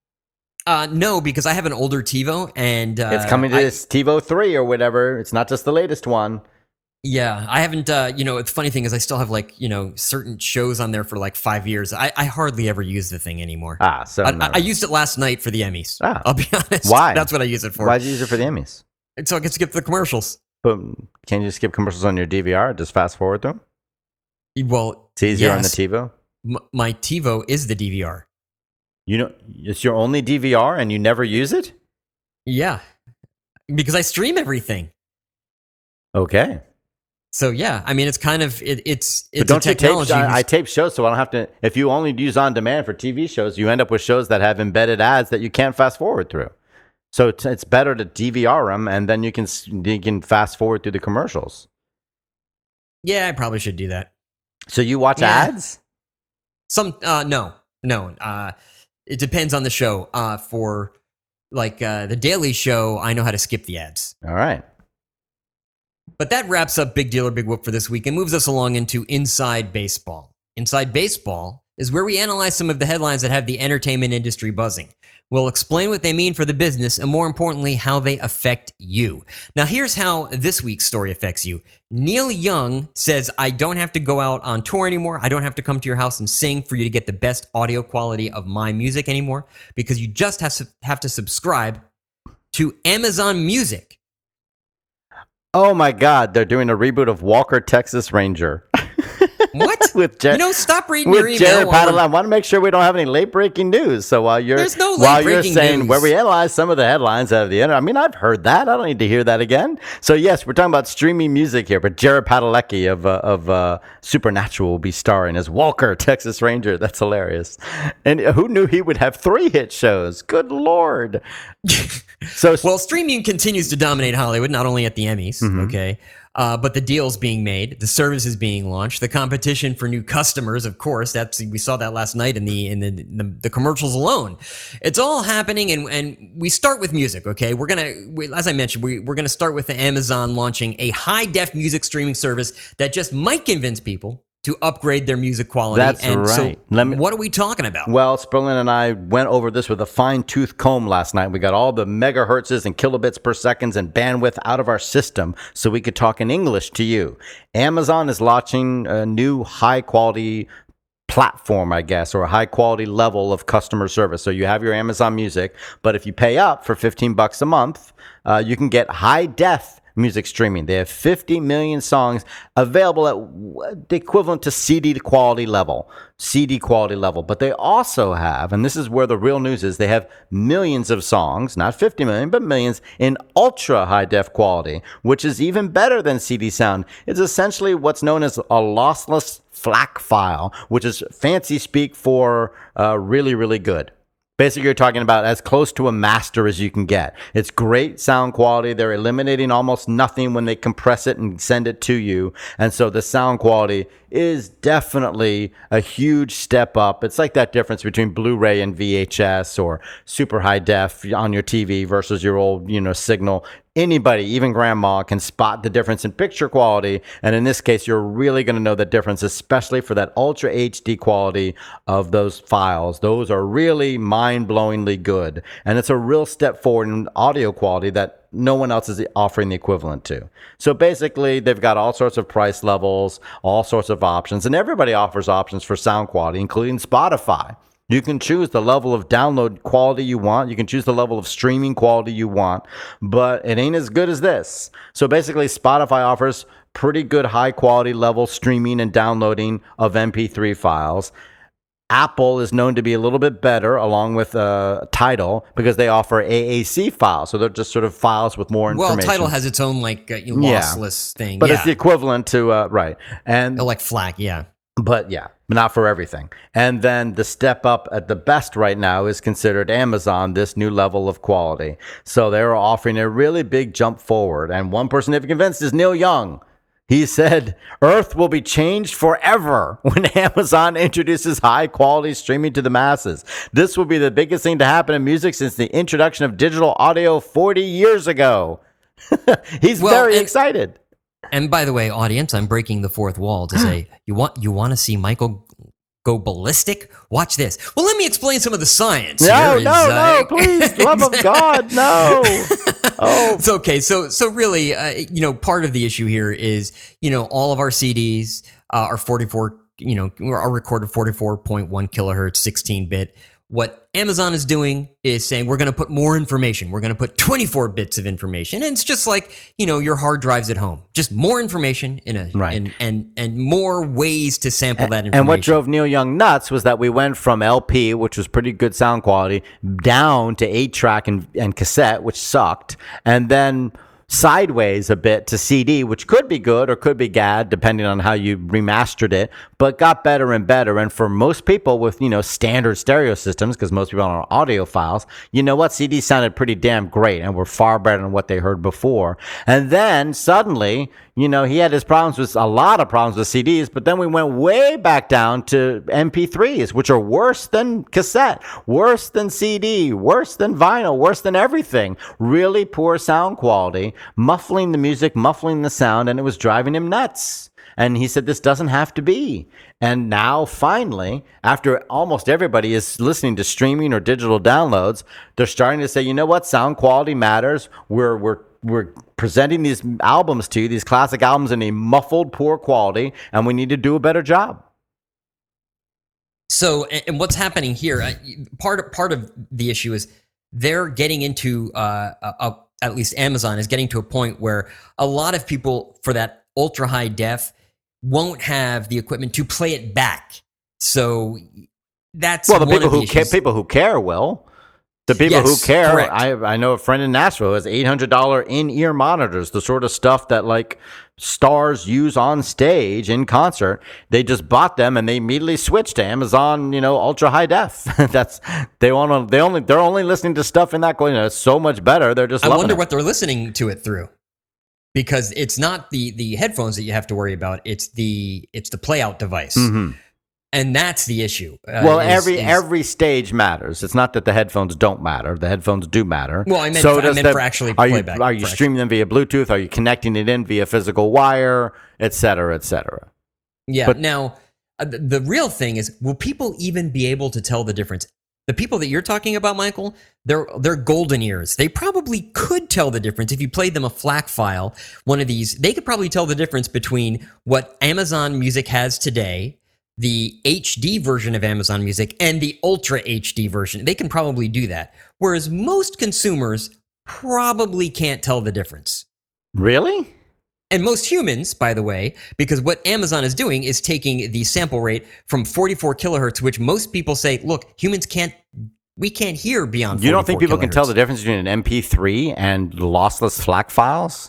No, because I have an older TiVo, and it's coming to this TiVo 3 or whatever. It's not just the latest one. Yeah, I haven't, the funny thing is I still have certain shows on there for 5 years. I hardly ever use the thing anymore. I used it last night for the Emmys. I'll be honest. Why? That's what I use it for. Why'd you use it for the Emmys? So I can skip the commercials. But can't you skip commercials on your DVR? Just fast forward them? Well, it's easier on the TiVo? My TiVo is the DVR. It's your only DVR and you never use it? Yeah, because I stream everything. Okay. So yeah, I mean, it's kind of it's But a don't you tape? technology. I tape shows, so I don't have to. If you only use on demand for TV shows, you end up with shows that have embedded ads that you can't fast forward through. So it's better to DVR them, and then you can fast forward through the commercials. Yeah, I probably should do that. So you watch ads? No. It depends on the show. For like the Daily Show, I know how to skip the ads. All right. But that wraps up Big Deal or Big Whoop for this week and moves us along into Inside Baseball. Inside Baseball is where we analyze some of the headlines that have the entertainment industry buzzing. We'll explain what they mean for the business and, more importantly, how they affect you. Now, here's how this week's story affects you. Neil Young says, I don't have to go out on tour anymore. I don't have to come to your house and sing for you to get the best audio quality of my music anymore, because you just have to subscribe to Amazon Music. Oh my God, they're doing a reboot of Walker, Texas Ranger. What? Stop reading your email. Jared Padalecki. I want to make sure we don't have any late breaking news. So while you're saying news, where we analyze some of the headlines out of the internet, I mean, I've heard that. I don't need to hear that again. So yes, we're talking about streaming music here. But Jared Padalecki of Supernatural will be starring as Walker, Texas Ranger. That's hilarious. And who knew he would have 3 hit shows? Good Lord. Well, streaming continues to dominate Hollywood, not only at the Emmys, okay, but the deals being made, the services being launched, the competition for new customers. Of course, we saw that last night in the commercials alone. It's all happening, and we start with music. Okay, as I mentioned, we're gonna start with the Amazon launching a high def music streaming service that just might convince people to upgrade their music quality. That's right. So what are we talking about? Well, Sperlin and I went over this with a fine-tooth comb last night. We got all the megahertzes and kilobits per seconds and bandwidth out of our system so we could talk in English to you. Amazon is launching a new high-quality platform, I guess, or a high-quality level of customer service. So you have your Amazon Music, but if you pay up for $15 a month, you can get high-def music streaming. They have 50 million songs available at the equivalent to CD quality level. But they also have, and this is where the real news is, they have millions of songs, not 50 million, but millions in ultra high def quality, which is even better than CD sound. It's essentially what's known as a lossless FLAC file, which is fancy speak for really, really good. Basically, you're talking about as close to a master as you can get. It's great sound quality. They're eliminating almost nothing when they compress it and send it to you. And so the sound quality is definitely a huge step up. It's like that difference between Blu-ray and VHS or super high def on your TV versus your old, signal. Anybody, even grandma, can spot the difference in picture quality. And in this case, you're really going to know the difference, especially for that Ultra HD quality of those files. Those are really mind-blowingly good. And it's a real step forward in audio quality that no one else is offering the equivalent to. So basically, they've got all sorts of price levels, all sorts of options, and everybody offers options for sound quality, including Spotify. You can choose the level of download quality you want. You can choose the level of streaming quality you want, but it ain't as good as this. So basically, Spotify offers pretty good high quality level streaming and downloading of MP3 files. Apple is known to be a little bit better, along with Tidal, because they offer AAC files. So they're just sort of files with more information. Well, Tidal has its own lossless thing. But it's the equivalent to, right. And like FLAC, yeah. But not for everything. And then the step up at the best right now is considered Amazon, this new level of quality. So they're offering a really big jump forward. And one person they've convinced is Neil Young. He said, Earth will be changed forever when Amazon introduces high quality streaming to the masses. This will be the biggest thing to happen in music since the introduction of digital audio 40 years ago. He's very excited. And by the way, audience, I'm breaking the fourth wall to say, you want to see Michael go ballistic? Watch this. Well, let me explain some of the science. No, please, love of God, no. Oh, it's okay. So really, part of the issue here is, all of our CDs are 44, are recorded 44.1 kilohertz, 16-bit. What Amazon is doing is saying, we're going to put more information. We're going to put 24 bits of information. And it's just like, your hard drives at home. Just more information and more ways to sample that information. And what drove Neil Young nuts was that we went from LP, which was pretty good sound quality, down to 8-track and cassette, which sucked. And then sideways a bit to CD, which could be good or could be bad, depending on how you remastered it, but got better and better. And for most people with, standard stereo systems, because most people are audiophiles, you know what? CD sounded pretty damn great and were far better than what they heard before. And then suddenly, he had a lot of problems with CDs, but then we went way back down to MP3s, which are worse than cassette, worse than CD, worse than vinyl, worse than everything. Really poor sound quality, muffling the music, muffling the sound, and it was driving him nuts. And he said, this doesn't have to be. And now, finally, after almost everybody is listening to streaming or digital downloads, they're starting to say, you know what? Sound quality matters. We're presenting these albums to you, these classic albums, in a muffled, poor quality, and we need to do a better job. So, and what's happening here, part of the issue is they're getting into, at least Amazon is getting to a point where a lot of people for that ultra high def won't have the equipment to play it back. So that's the people who care will. The people who care, correct. I know a friend in Nashville who has $800 in-ear monitors, the sort of stuff that like stars use on stage in concert. They just bought them and they immediately switched to Amazon, ultra high def. They're only listening to stuff in that going, it's so much better. They're just I loving wonder it. what they're listening to it through. Because it's not the headphones that you have to worry about, it's the play out device. Mm-hmm. And that's the issue. Every stage matters. It's not that the headphones don't matter. The headphones do matter. Well, I meant for actually playback. Are you streaming them via Bluetooth? Are you connecting it in via physical wire, et cetera, et cetera? Yeah. But now, the real thing is, will people even be able to tell the difference? The people that you're talking about, Michael, they're golden ears. They probably could tell the difference if you played them a FLAC file, one of these. They could probably tell the difference between what Amazon Music has today, the HD version of Amazon Music, and the Ultra HD version. They can probably do that. Whereas most consumers probably can't tell the difference. Really? And most humans, by the way, because what Amazon is doing is taking the sample rate from 44 kilohertz, which most people say, look, humans can't hear beyond 44 You don't think people kilohertz. can tell the difference between an MP3 and lossless FLAC files?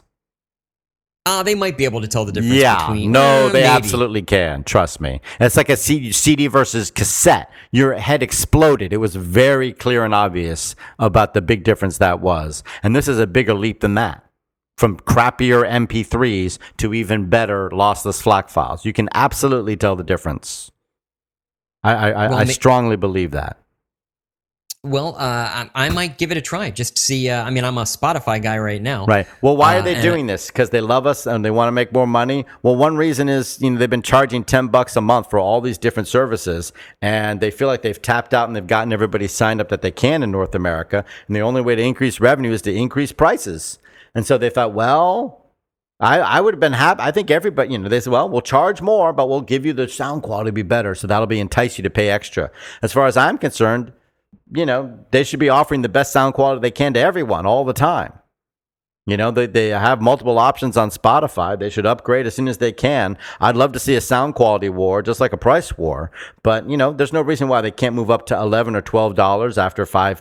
They might be able to tell the difference between... No, they maybe. Absolutely can. Trust me. It's like a CD versus cassette. Your head exploded. It was very clear and obvious about the big difference that was. And this is a bigger leap than that. From crappier MP3s to even better lossless FLAC files. You can absolutely tell the difference. I strongly believe that. Well, I might give it a try just to see. I'm a Spotify guy right now. Right. Well, why are they doing this? Because they love us and they want to make more money? Well, one reason is, they've been charging $10 a month for all these different services, and they feel like they've tapped out and they've gotten everybody signed up that they can in North America. And the only way to increase revenue is to increase prices. And so they thought, well, I would have been happy. I think everybody, they said, well, we'll charge more, but we'll give you the sound quality to be better. So that'll entice you to pay extra. As far as I'm concerned, they should be offering the best sound quality they can to everyone all the time. They have multiple options on Spotify. They should upgrade as soon as they can. I'd love to see a sound quality war, just like a price war. But, there's no reason why they can't move up to $11 or $12 after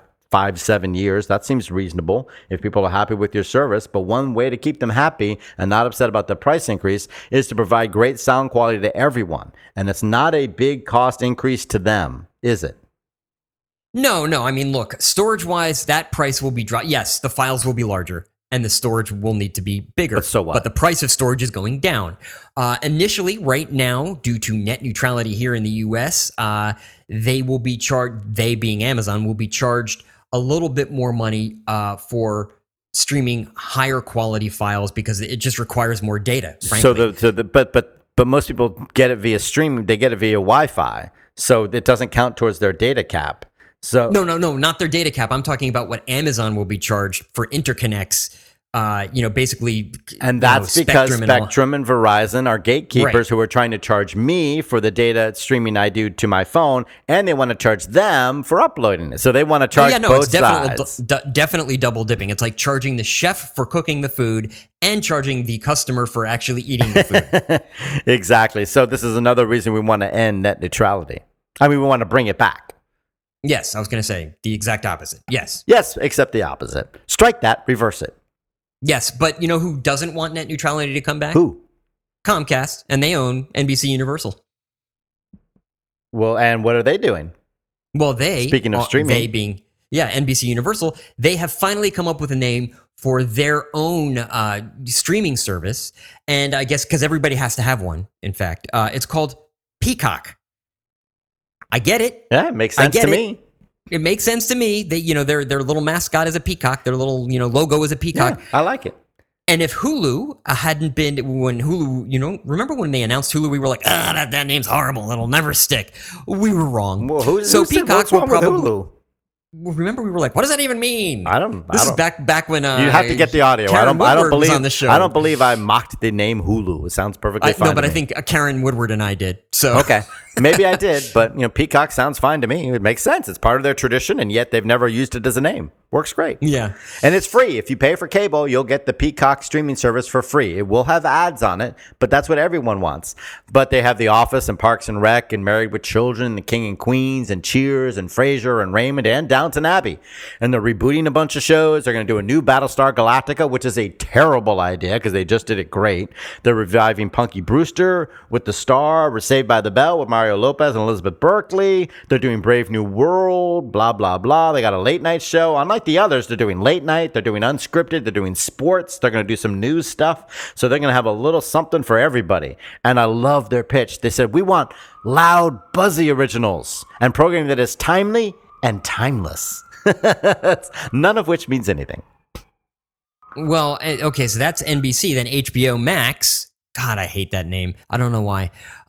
7 years. That seems reasonable if people are happy with your service. But one way to keep them happy and not upset about the price increase is to provide great sound quality to everyone. And it's not a big cost increase to them, is it? No. Look, storage-wise, that price will be dropped. Yes, the files will be larger, and the storage will need to be bigger. But so what? But the price of storage is going down. Initially, right now, due to net neutrality here in the U.S., they will be charged, they being Amazon, will be charged a little bit more money for streaming higher quality files because it just requires more data, frankly. But most people get it via streaming. They get it via Wi-Fi. So it doesn't count towards their data cap. So No, not their data cap. I'm talking about what Amazon will be charged for interconnects. Basically, and that's because Spectrum and Verizon are gatekeepers who are trying to charge me for the data streaming I do to my phone, and they want to charge them for uploading it. So they want to charge both sides. Definitely double dipping. It's like charging the chef for cooking the food and charging the customer for actually eating the food. Exactly. So this is another reason we want to end net neutrality. We want to bring it back. Yes, I was going to say the exact opposite. Yes, except the opposite. Strike that, reverse it. Yes, but you know who doesn't want net neutrality to come back? Who? Comcast, and they own NBC Universal. Well, and what are they doing? Well, Speaking of streaming. they being NBC Universal, they have finally come up with a name for their own streaming service, and I guess because everybody has to have one. In fact, it's called Peacock. I get it. Yeah, it makes sense to me. It makes sense to me. They, their little mascot is a peacock. Their little, logo is a peacock. Yeah, I like it. And if Hulu hadn't been, when Hulu, remember when they announced Hulu, we were like, that name's horrible. It'll never stick. We were wrong. Well, Peacock will probably. Hulu? Remember, we were like, "What does that even mean?" This is back when you have to get the audio. Karen Woodward was on the show. I don't believe I mocked the name Hulu. It sounds perfectly fine. No, but to I me. think Karen Woodward and I did. So okay, maybe I did, but Peacock sounds fine to me. It makes sense. It's part of their tradition, and yet they've never used it as a name. Works great. Yeah, and it's free. If you pay for cable, you'll get the Peacock streaming service for free. It will have ads on it, but that's what everyone wants. But they have The Office and Parks and Rec and Married with Children, and The King and Queens and Cheers and Frasier and Raymond and Downton Abbey. And they're rebooting a bunch of shows. They're going to do a new Battlestar Galactica, which is a terrible idea because they just did it great. They're reviving Punky Brewster with The Star, Saved by the Bell with Mario Lopez and Elizabeth Berkley. They're doing Brave New World, blah, blah, blah. They got a late night show. Unlike the others, they're doing late night. They're doing unscripted. They're doing sports. They're going to do some news stuff. So they're going to have a little something for everybody. And I love their pitch. They said, we want loud, buzzy originals and programming that is timely and timeless. None of which means anything. Well, okay, so that's NBC. Then HBO Max. God, I hate that name. I don't know why.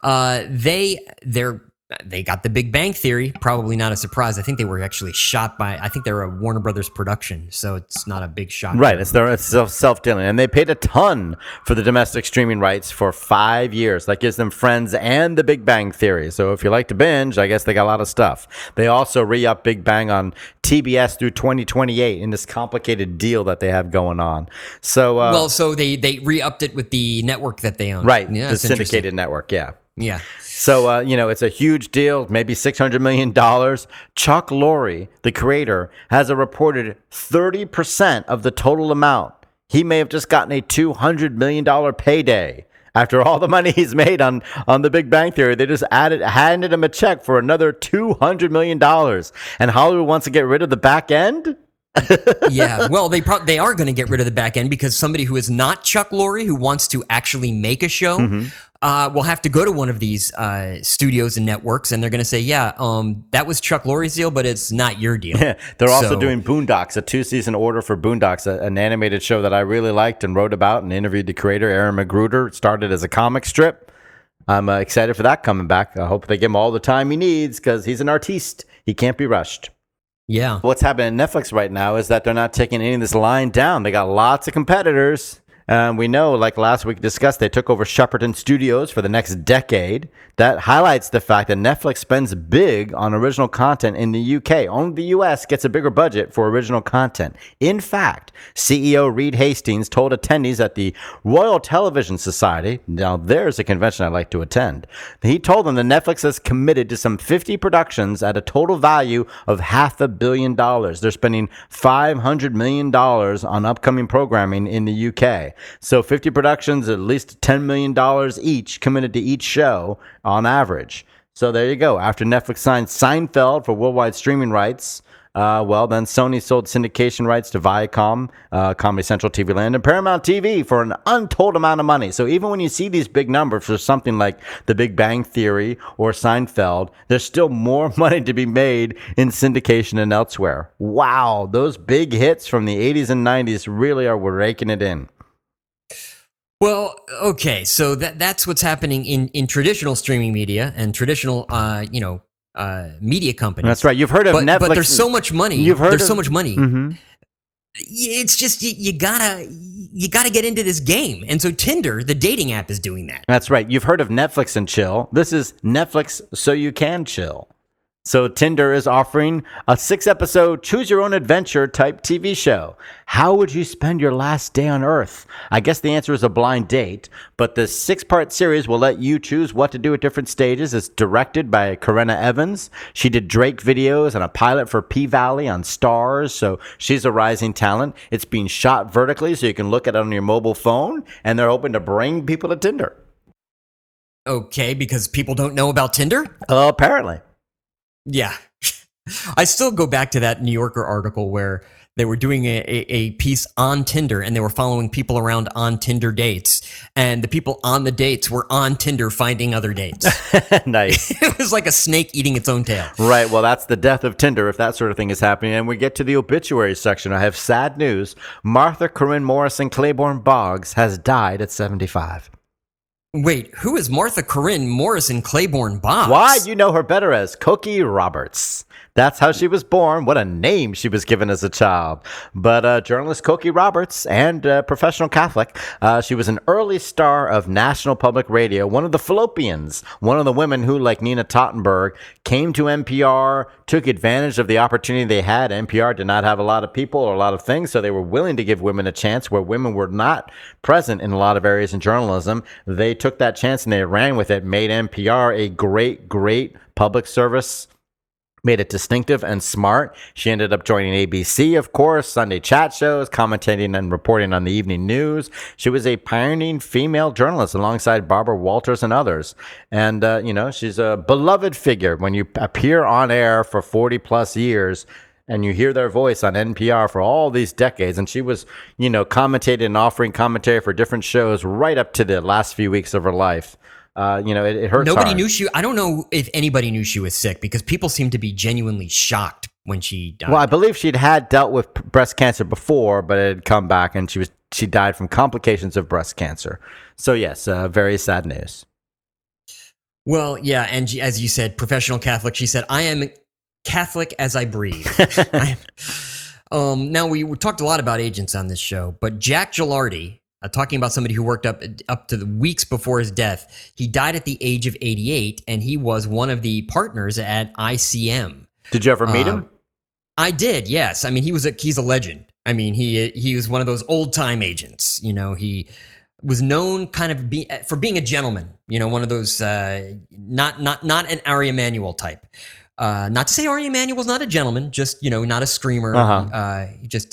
They got The Big Bang Theory. Probably not a surprise. I think they were actually shot by. I think they're a Warner Brothers production, so it's not a big shock. Right, it's self-dealing, and they paid a ton for the domestic streaming rights for 5 years. That gives them Friends and The Big Bang Theory. So if you like to binge, I guess they got a lot of stuff. They also re-up Big Bang on TBS through 2028 in this complicated deal that they have going on. So so they re-upped it with the network that they own. Right, yeah, the syndicated network. Yeah. Yeah. So, it's a huge deal, maybe $600 million. Chuck Lorre, the creator, has a reported 30% of the total amount. He may have just gotten a $200 million payday. After all the money he's made on The Big Bang Theory, they just handed him a check for another $200 million. And Hollywood wants to get rid of the back end? Yeah, well, they are going to get rid of the back end because somebody who is not Chuck Lorre, who wants to actually make a show, will have to go to one of these studios and networks, and they're going to say, that was Chuck Lorre's deal, but it's not your deal. Yeah, they're also doing Boondocks, a 2-season order for Boondocks, an animated show that I really liked and wrote about and interviewed the creator, Aaron McGruder. It started as a comic strip. I'm excited for that coming back. I hope they give him all the time he needs because he's an artiste. He can't be rushed. Yeah. What's happening at Netflix right now is that they're not taking any of this line down. They got lots of competitors. We know, like last week discussed, they took over Shepperton Studios for the next decade. That highlights the fact that Netflix spends big on original content in the UK. Only the US gets a bigger budget for original content. In fact, CEO Reed Hastings told attendees at the Royal Television Society, now there's a convention I'd like to attend, he told them that Netflix has committed to some 50 productions at a total value of $500 million. They're spending $500 million on upcoming programming in the UK. So 50 productions, at least $10 million each committed to each show on average. So there you go. After Netflix signed Seinfeld for worldwide streaming rights, then Sony sold syndication rights to Viacom, Comedy Central, TV Land, and Paramount TV for an untold amount of money. So even when you see these big numbers for something like The Big Bang Theory or Seinfeld, there's still more money to be made in syndication and elsewhere. Wow, those big hits from the 80s and 90s really are raking it in. Well, okay, so that's what's happening in traditional streaming media and traditional, media companies. That's right. You've heard of Netflix. But there's so much money. So much money. Mm-hmm. It's just you gotta get into this game, and so Tinder, the dating app, is doing that. That's right. You've heard of Netflix and chill. This is Netflix so you can chill. So Tinder is offering a 6-episode choose your own adventure type TV show. How would you spend your last day on Earth? I guess the answer is a blind date, but the 6-part series will let you choose what to do at different stages. It's directed by Corinna Evans. She did Drake videos and a pilot for P-Valley on Stars, so she's a rising talent. It's being shot vertically so you can look at it on your mobile phone, and they're hoping to bring people to Tinder. Okay, because people don't know about Tinder? Apparently. Yeah. I still go back to that New Yorker article where they were doing a piece on Tinder and they were following people around on Tinder dates. And the people on the dates were on Tinder finding other dates. Nice. It was like a snake eating its own tail. Right. Well, that's the death of Tinder if that sort of thing is happening. And we get to the obituary section. I have sad news. Martha Corinne Morrison Claiborne Boggs has died at 75. Wait, who is Martha Corinne Morrison Claiborne Boggs? Why? You know her better as Cokie Roberts. That's how she was born. What a name she was given as a child. But journalist Cokie Roberts and professional Catholic, she was an early star of National Public Radio, one of the Fallopians, one of the women who, like Nina Tottenberg, came to NPR, took advantage of the opportunity they had. NPR did not have a lot of people or a lot of things, so they were willing to give women a chance where women were not present in a lot of areas in journalism. They took that chance and they ran with it, made NPR a great, great public service, made it distinctive and smart. She ended up joining ABC, of course, Sunday chat shows, commentating and reporting on the evening news. She was a pioneering female journalist alongside Barbara Walters and others. And, she's a beloved figure. When you appear on air for 40 plus years and you hear their voice on NPR for all these decades, and she was, commentating and offering commentary for different shows right up to the last few weeks of her life. It hurts. Nobody hard. knew I don't know if anybody knew she was sick because people seem to be genuinely shocked when she died. Well, I believe she'd had dealt with breast cancer before, but it had come back and she died from complications of breast cancer. So yes, very sad news. Well, yeah. And as you said, professional Catholic, she said, I am Catholic as I breathe. Now we talked a lot about agents on this show, but Jack Gilardi, talking about somebody who worked up to the weeks before his death. He died at the age of 88, and he was one of the partners at ICM. Did you ever meet him? I did, yes. I mean, he's a legend. I mean, he was one of those old time agents. He was known kind of for being a gentleman. One of those not an Ari Emanuel type. Not to say Ari Emanuel's not a gentleman, just not a screamer. Just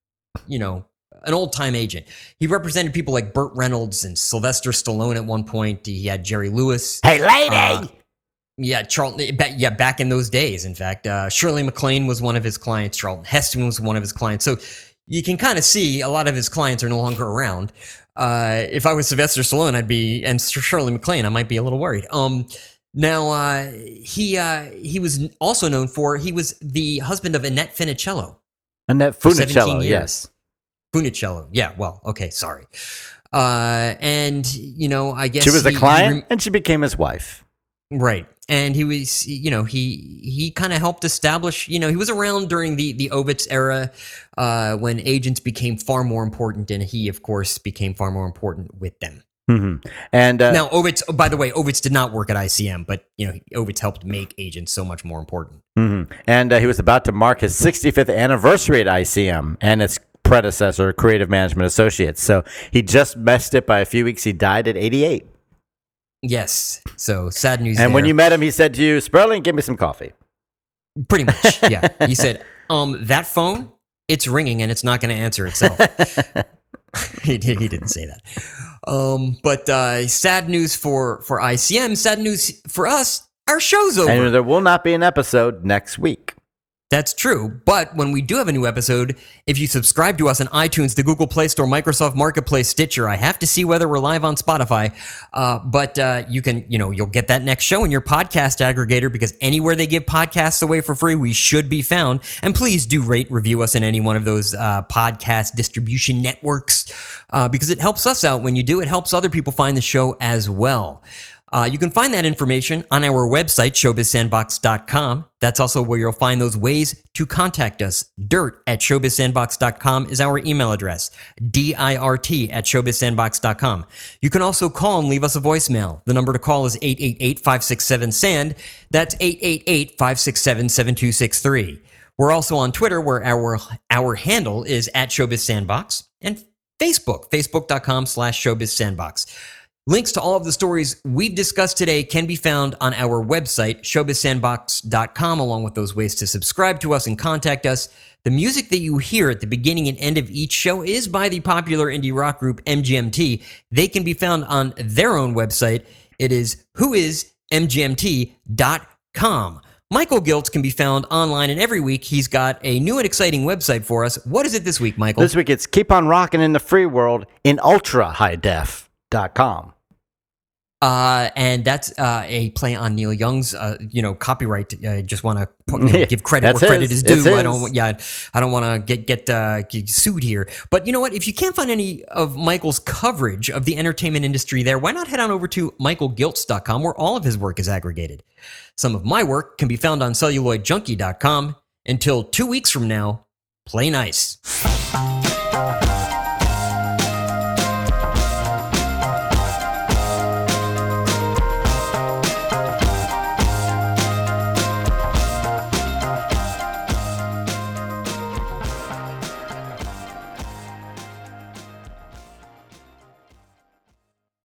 an old-time agent. He represented people like Burt Reynolds and Sylvester Stallone at one point. He had Jerry Lewis. Hey, lady! Charlton. Back in those days, in fact. Shirley MacLaine was one of his clients. Charlton Heston was one of his clients. So you can kind of see a lot of his clients are no longer around. If I was Sylvester Stallone, and Shirley MacLaine, I might be a little worried. Now, he was also known for, he was the husband of Annette Funicello. Annette Funicello, yes. Funicello. Yeah, well, okay, sorry. I guess she was a client and she became his wife. Right. And he was, he kind of helped establish, he was around during the Ovitz era when agents became far more important, and he, of course, became far more important with them. Mm-hmm. And now Ovitz, by the way, Ovitz did not work at ICM, but Ovitz helped make agents so much more important. Mm-hmm. And he was about to mark his 65th anniversary at ICM and its predecessor, Creative Management Associates. So he just missed it by a few weeks. He died at 88. Yes. So sad news. And there. when you met him, he said to you, "Sperling, give me some coffee." Pretty much. Yeah. He said, that phone, it's ringing and it's not going to answer itself. He didn't say that. But sad news for ICM, sad news for us, our show's over. And there will not be an episode next week. That's true. But when we do have a new episode, if you subscribe to us on iTunes, the Google Play Store, Microsoft Marketplace, Stitcher, I have to see whether we're live on Spotify. But you can, you'll get that next show in your podcast aggregator, because anywhere they give podcasts away for free, we should be found. And please do rate, review us in any one of those podcast distribution networks, because it helps us out when you do. It helps other people find the show as well. You can find that information on our website, showbizsandbox.com. That's also where you'll find those ways to contact us. dirt@showbizsandbox.com is our email address. dirt@showbizsandbox.com. You can also call and leave us a voicemail. The number to call is 888-567-SAND. That's 888-567-7263. We're also on Twitter, where our handle is @showbizsandbox, and Facebook, facebook.com/showbizsandbox. Links to all of the stories we've discussed today can be found on our website, showbizsandbox.com, along with those ways to subscribe to us and contact us. The music that you hear at the beginning and end of each show is by the popular indie rock group MGMT. They can be found on their own website. It is whoismgmt.com. Michael Giltz can be found online, and every week he's got a new and exciting website for us. What is it this week, Michael? This week it's Keep on Rockin' in the Free World in ultra-high-def.com. And that's a play on Neil Young's, copyright. I just want to give credit where credit is due. I don't want to get sued here. But you know what? If you can't find any of Michael's coverage of the entertainment industry there, why not head on over to michaelgiltz.com, where all of his work is aggregated. Some of my work can be found on celluloidjunkie.com. Until 2 weeks from now, play nice.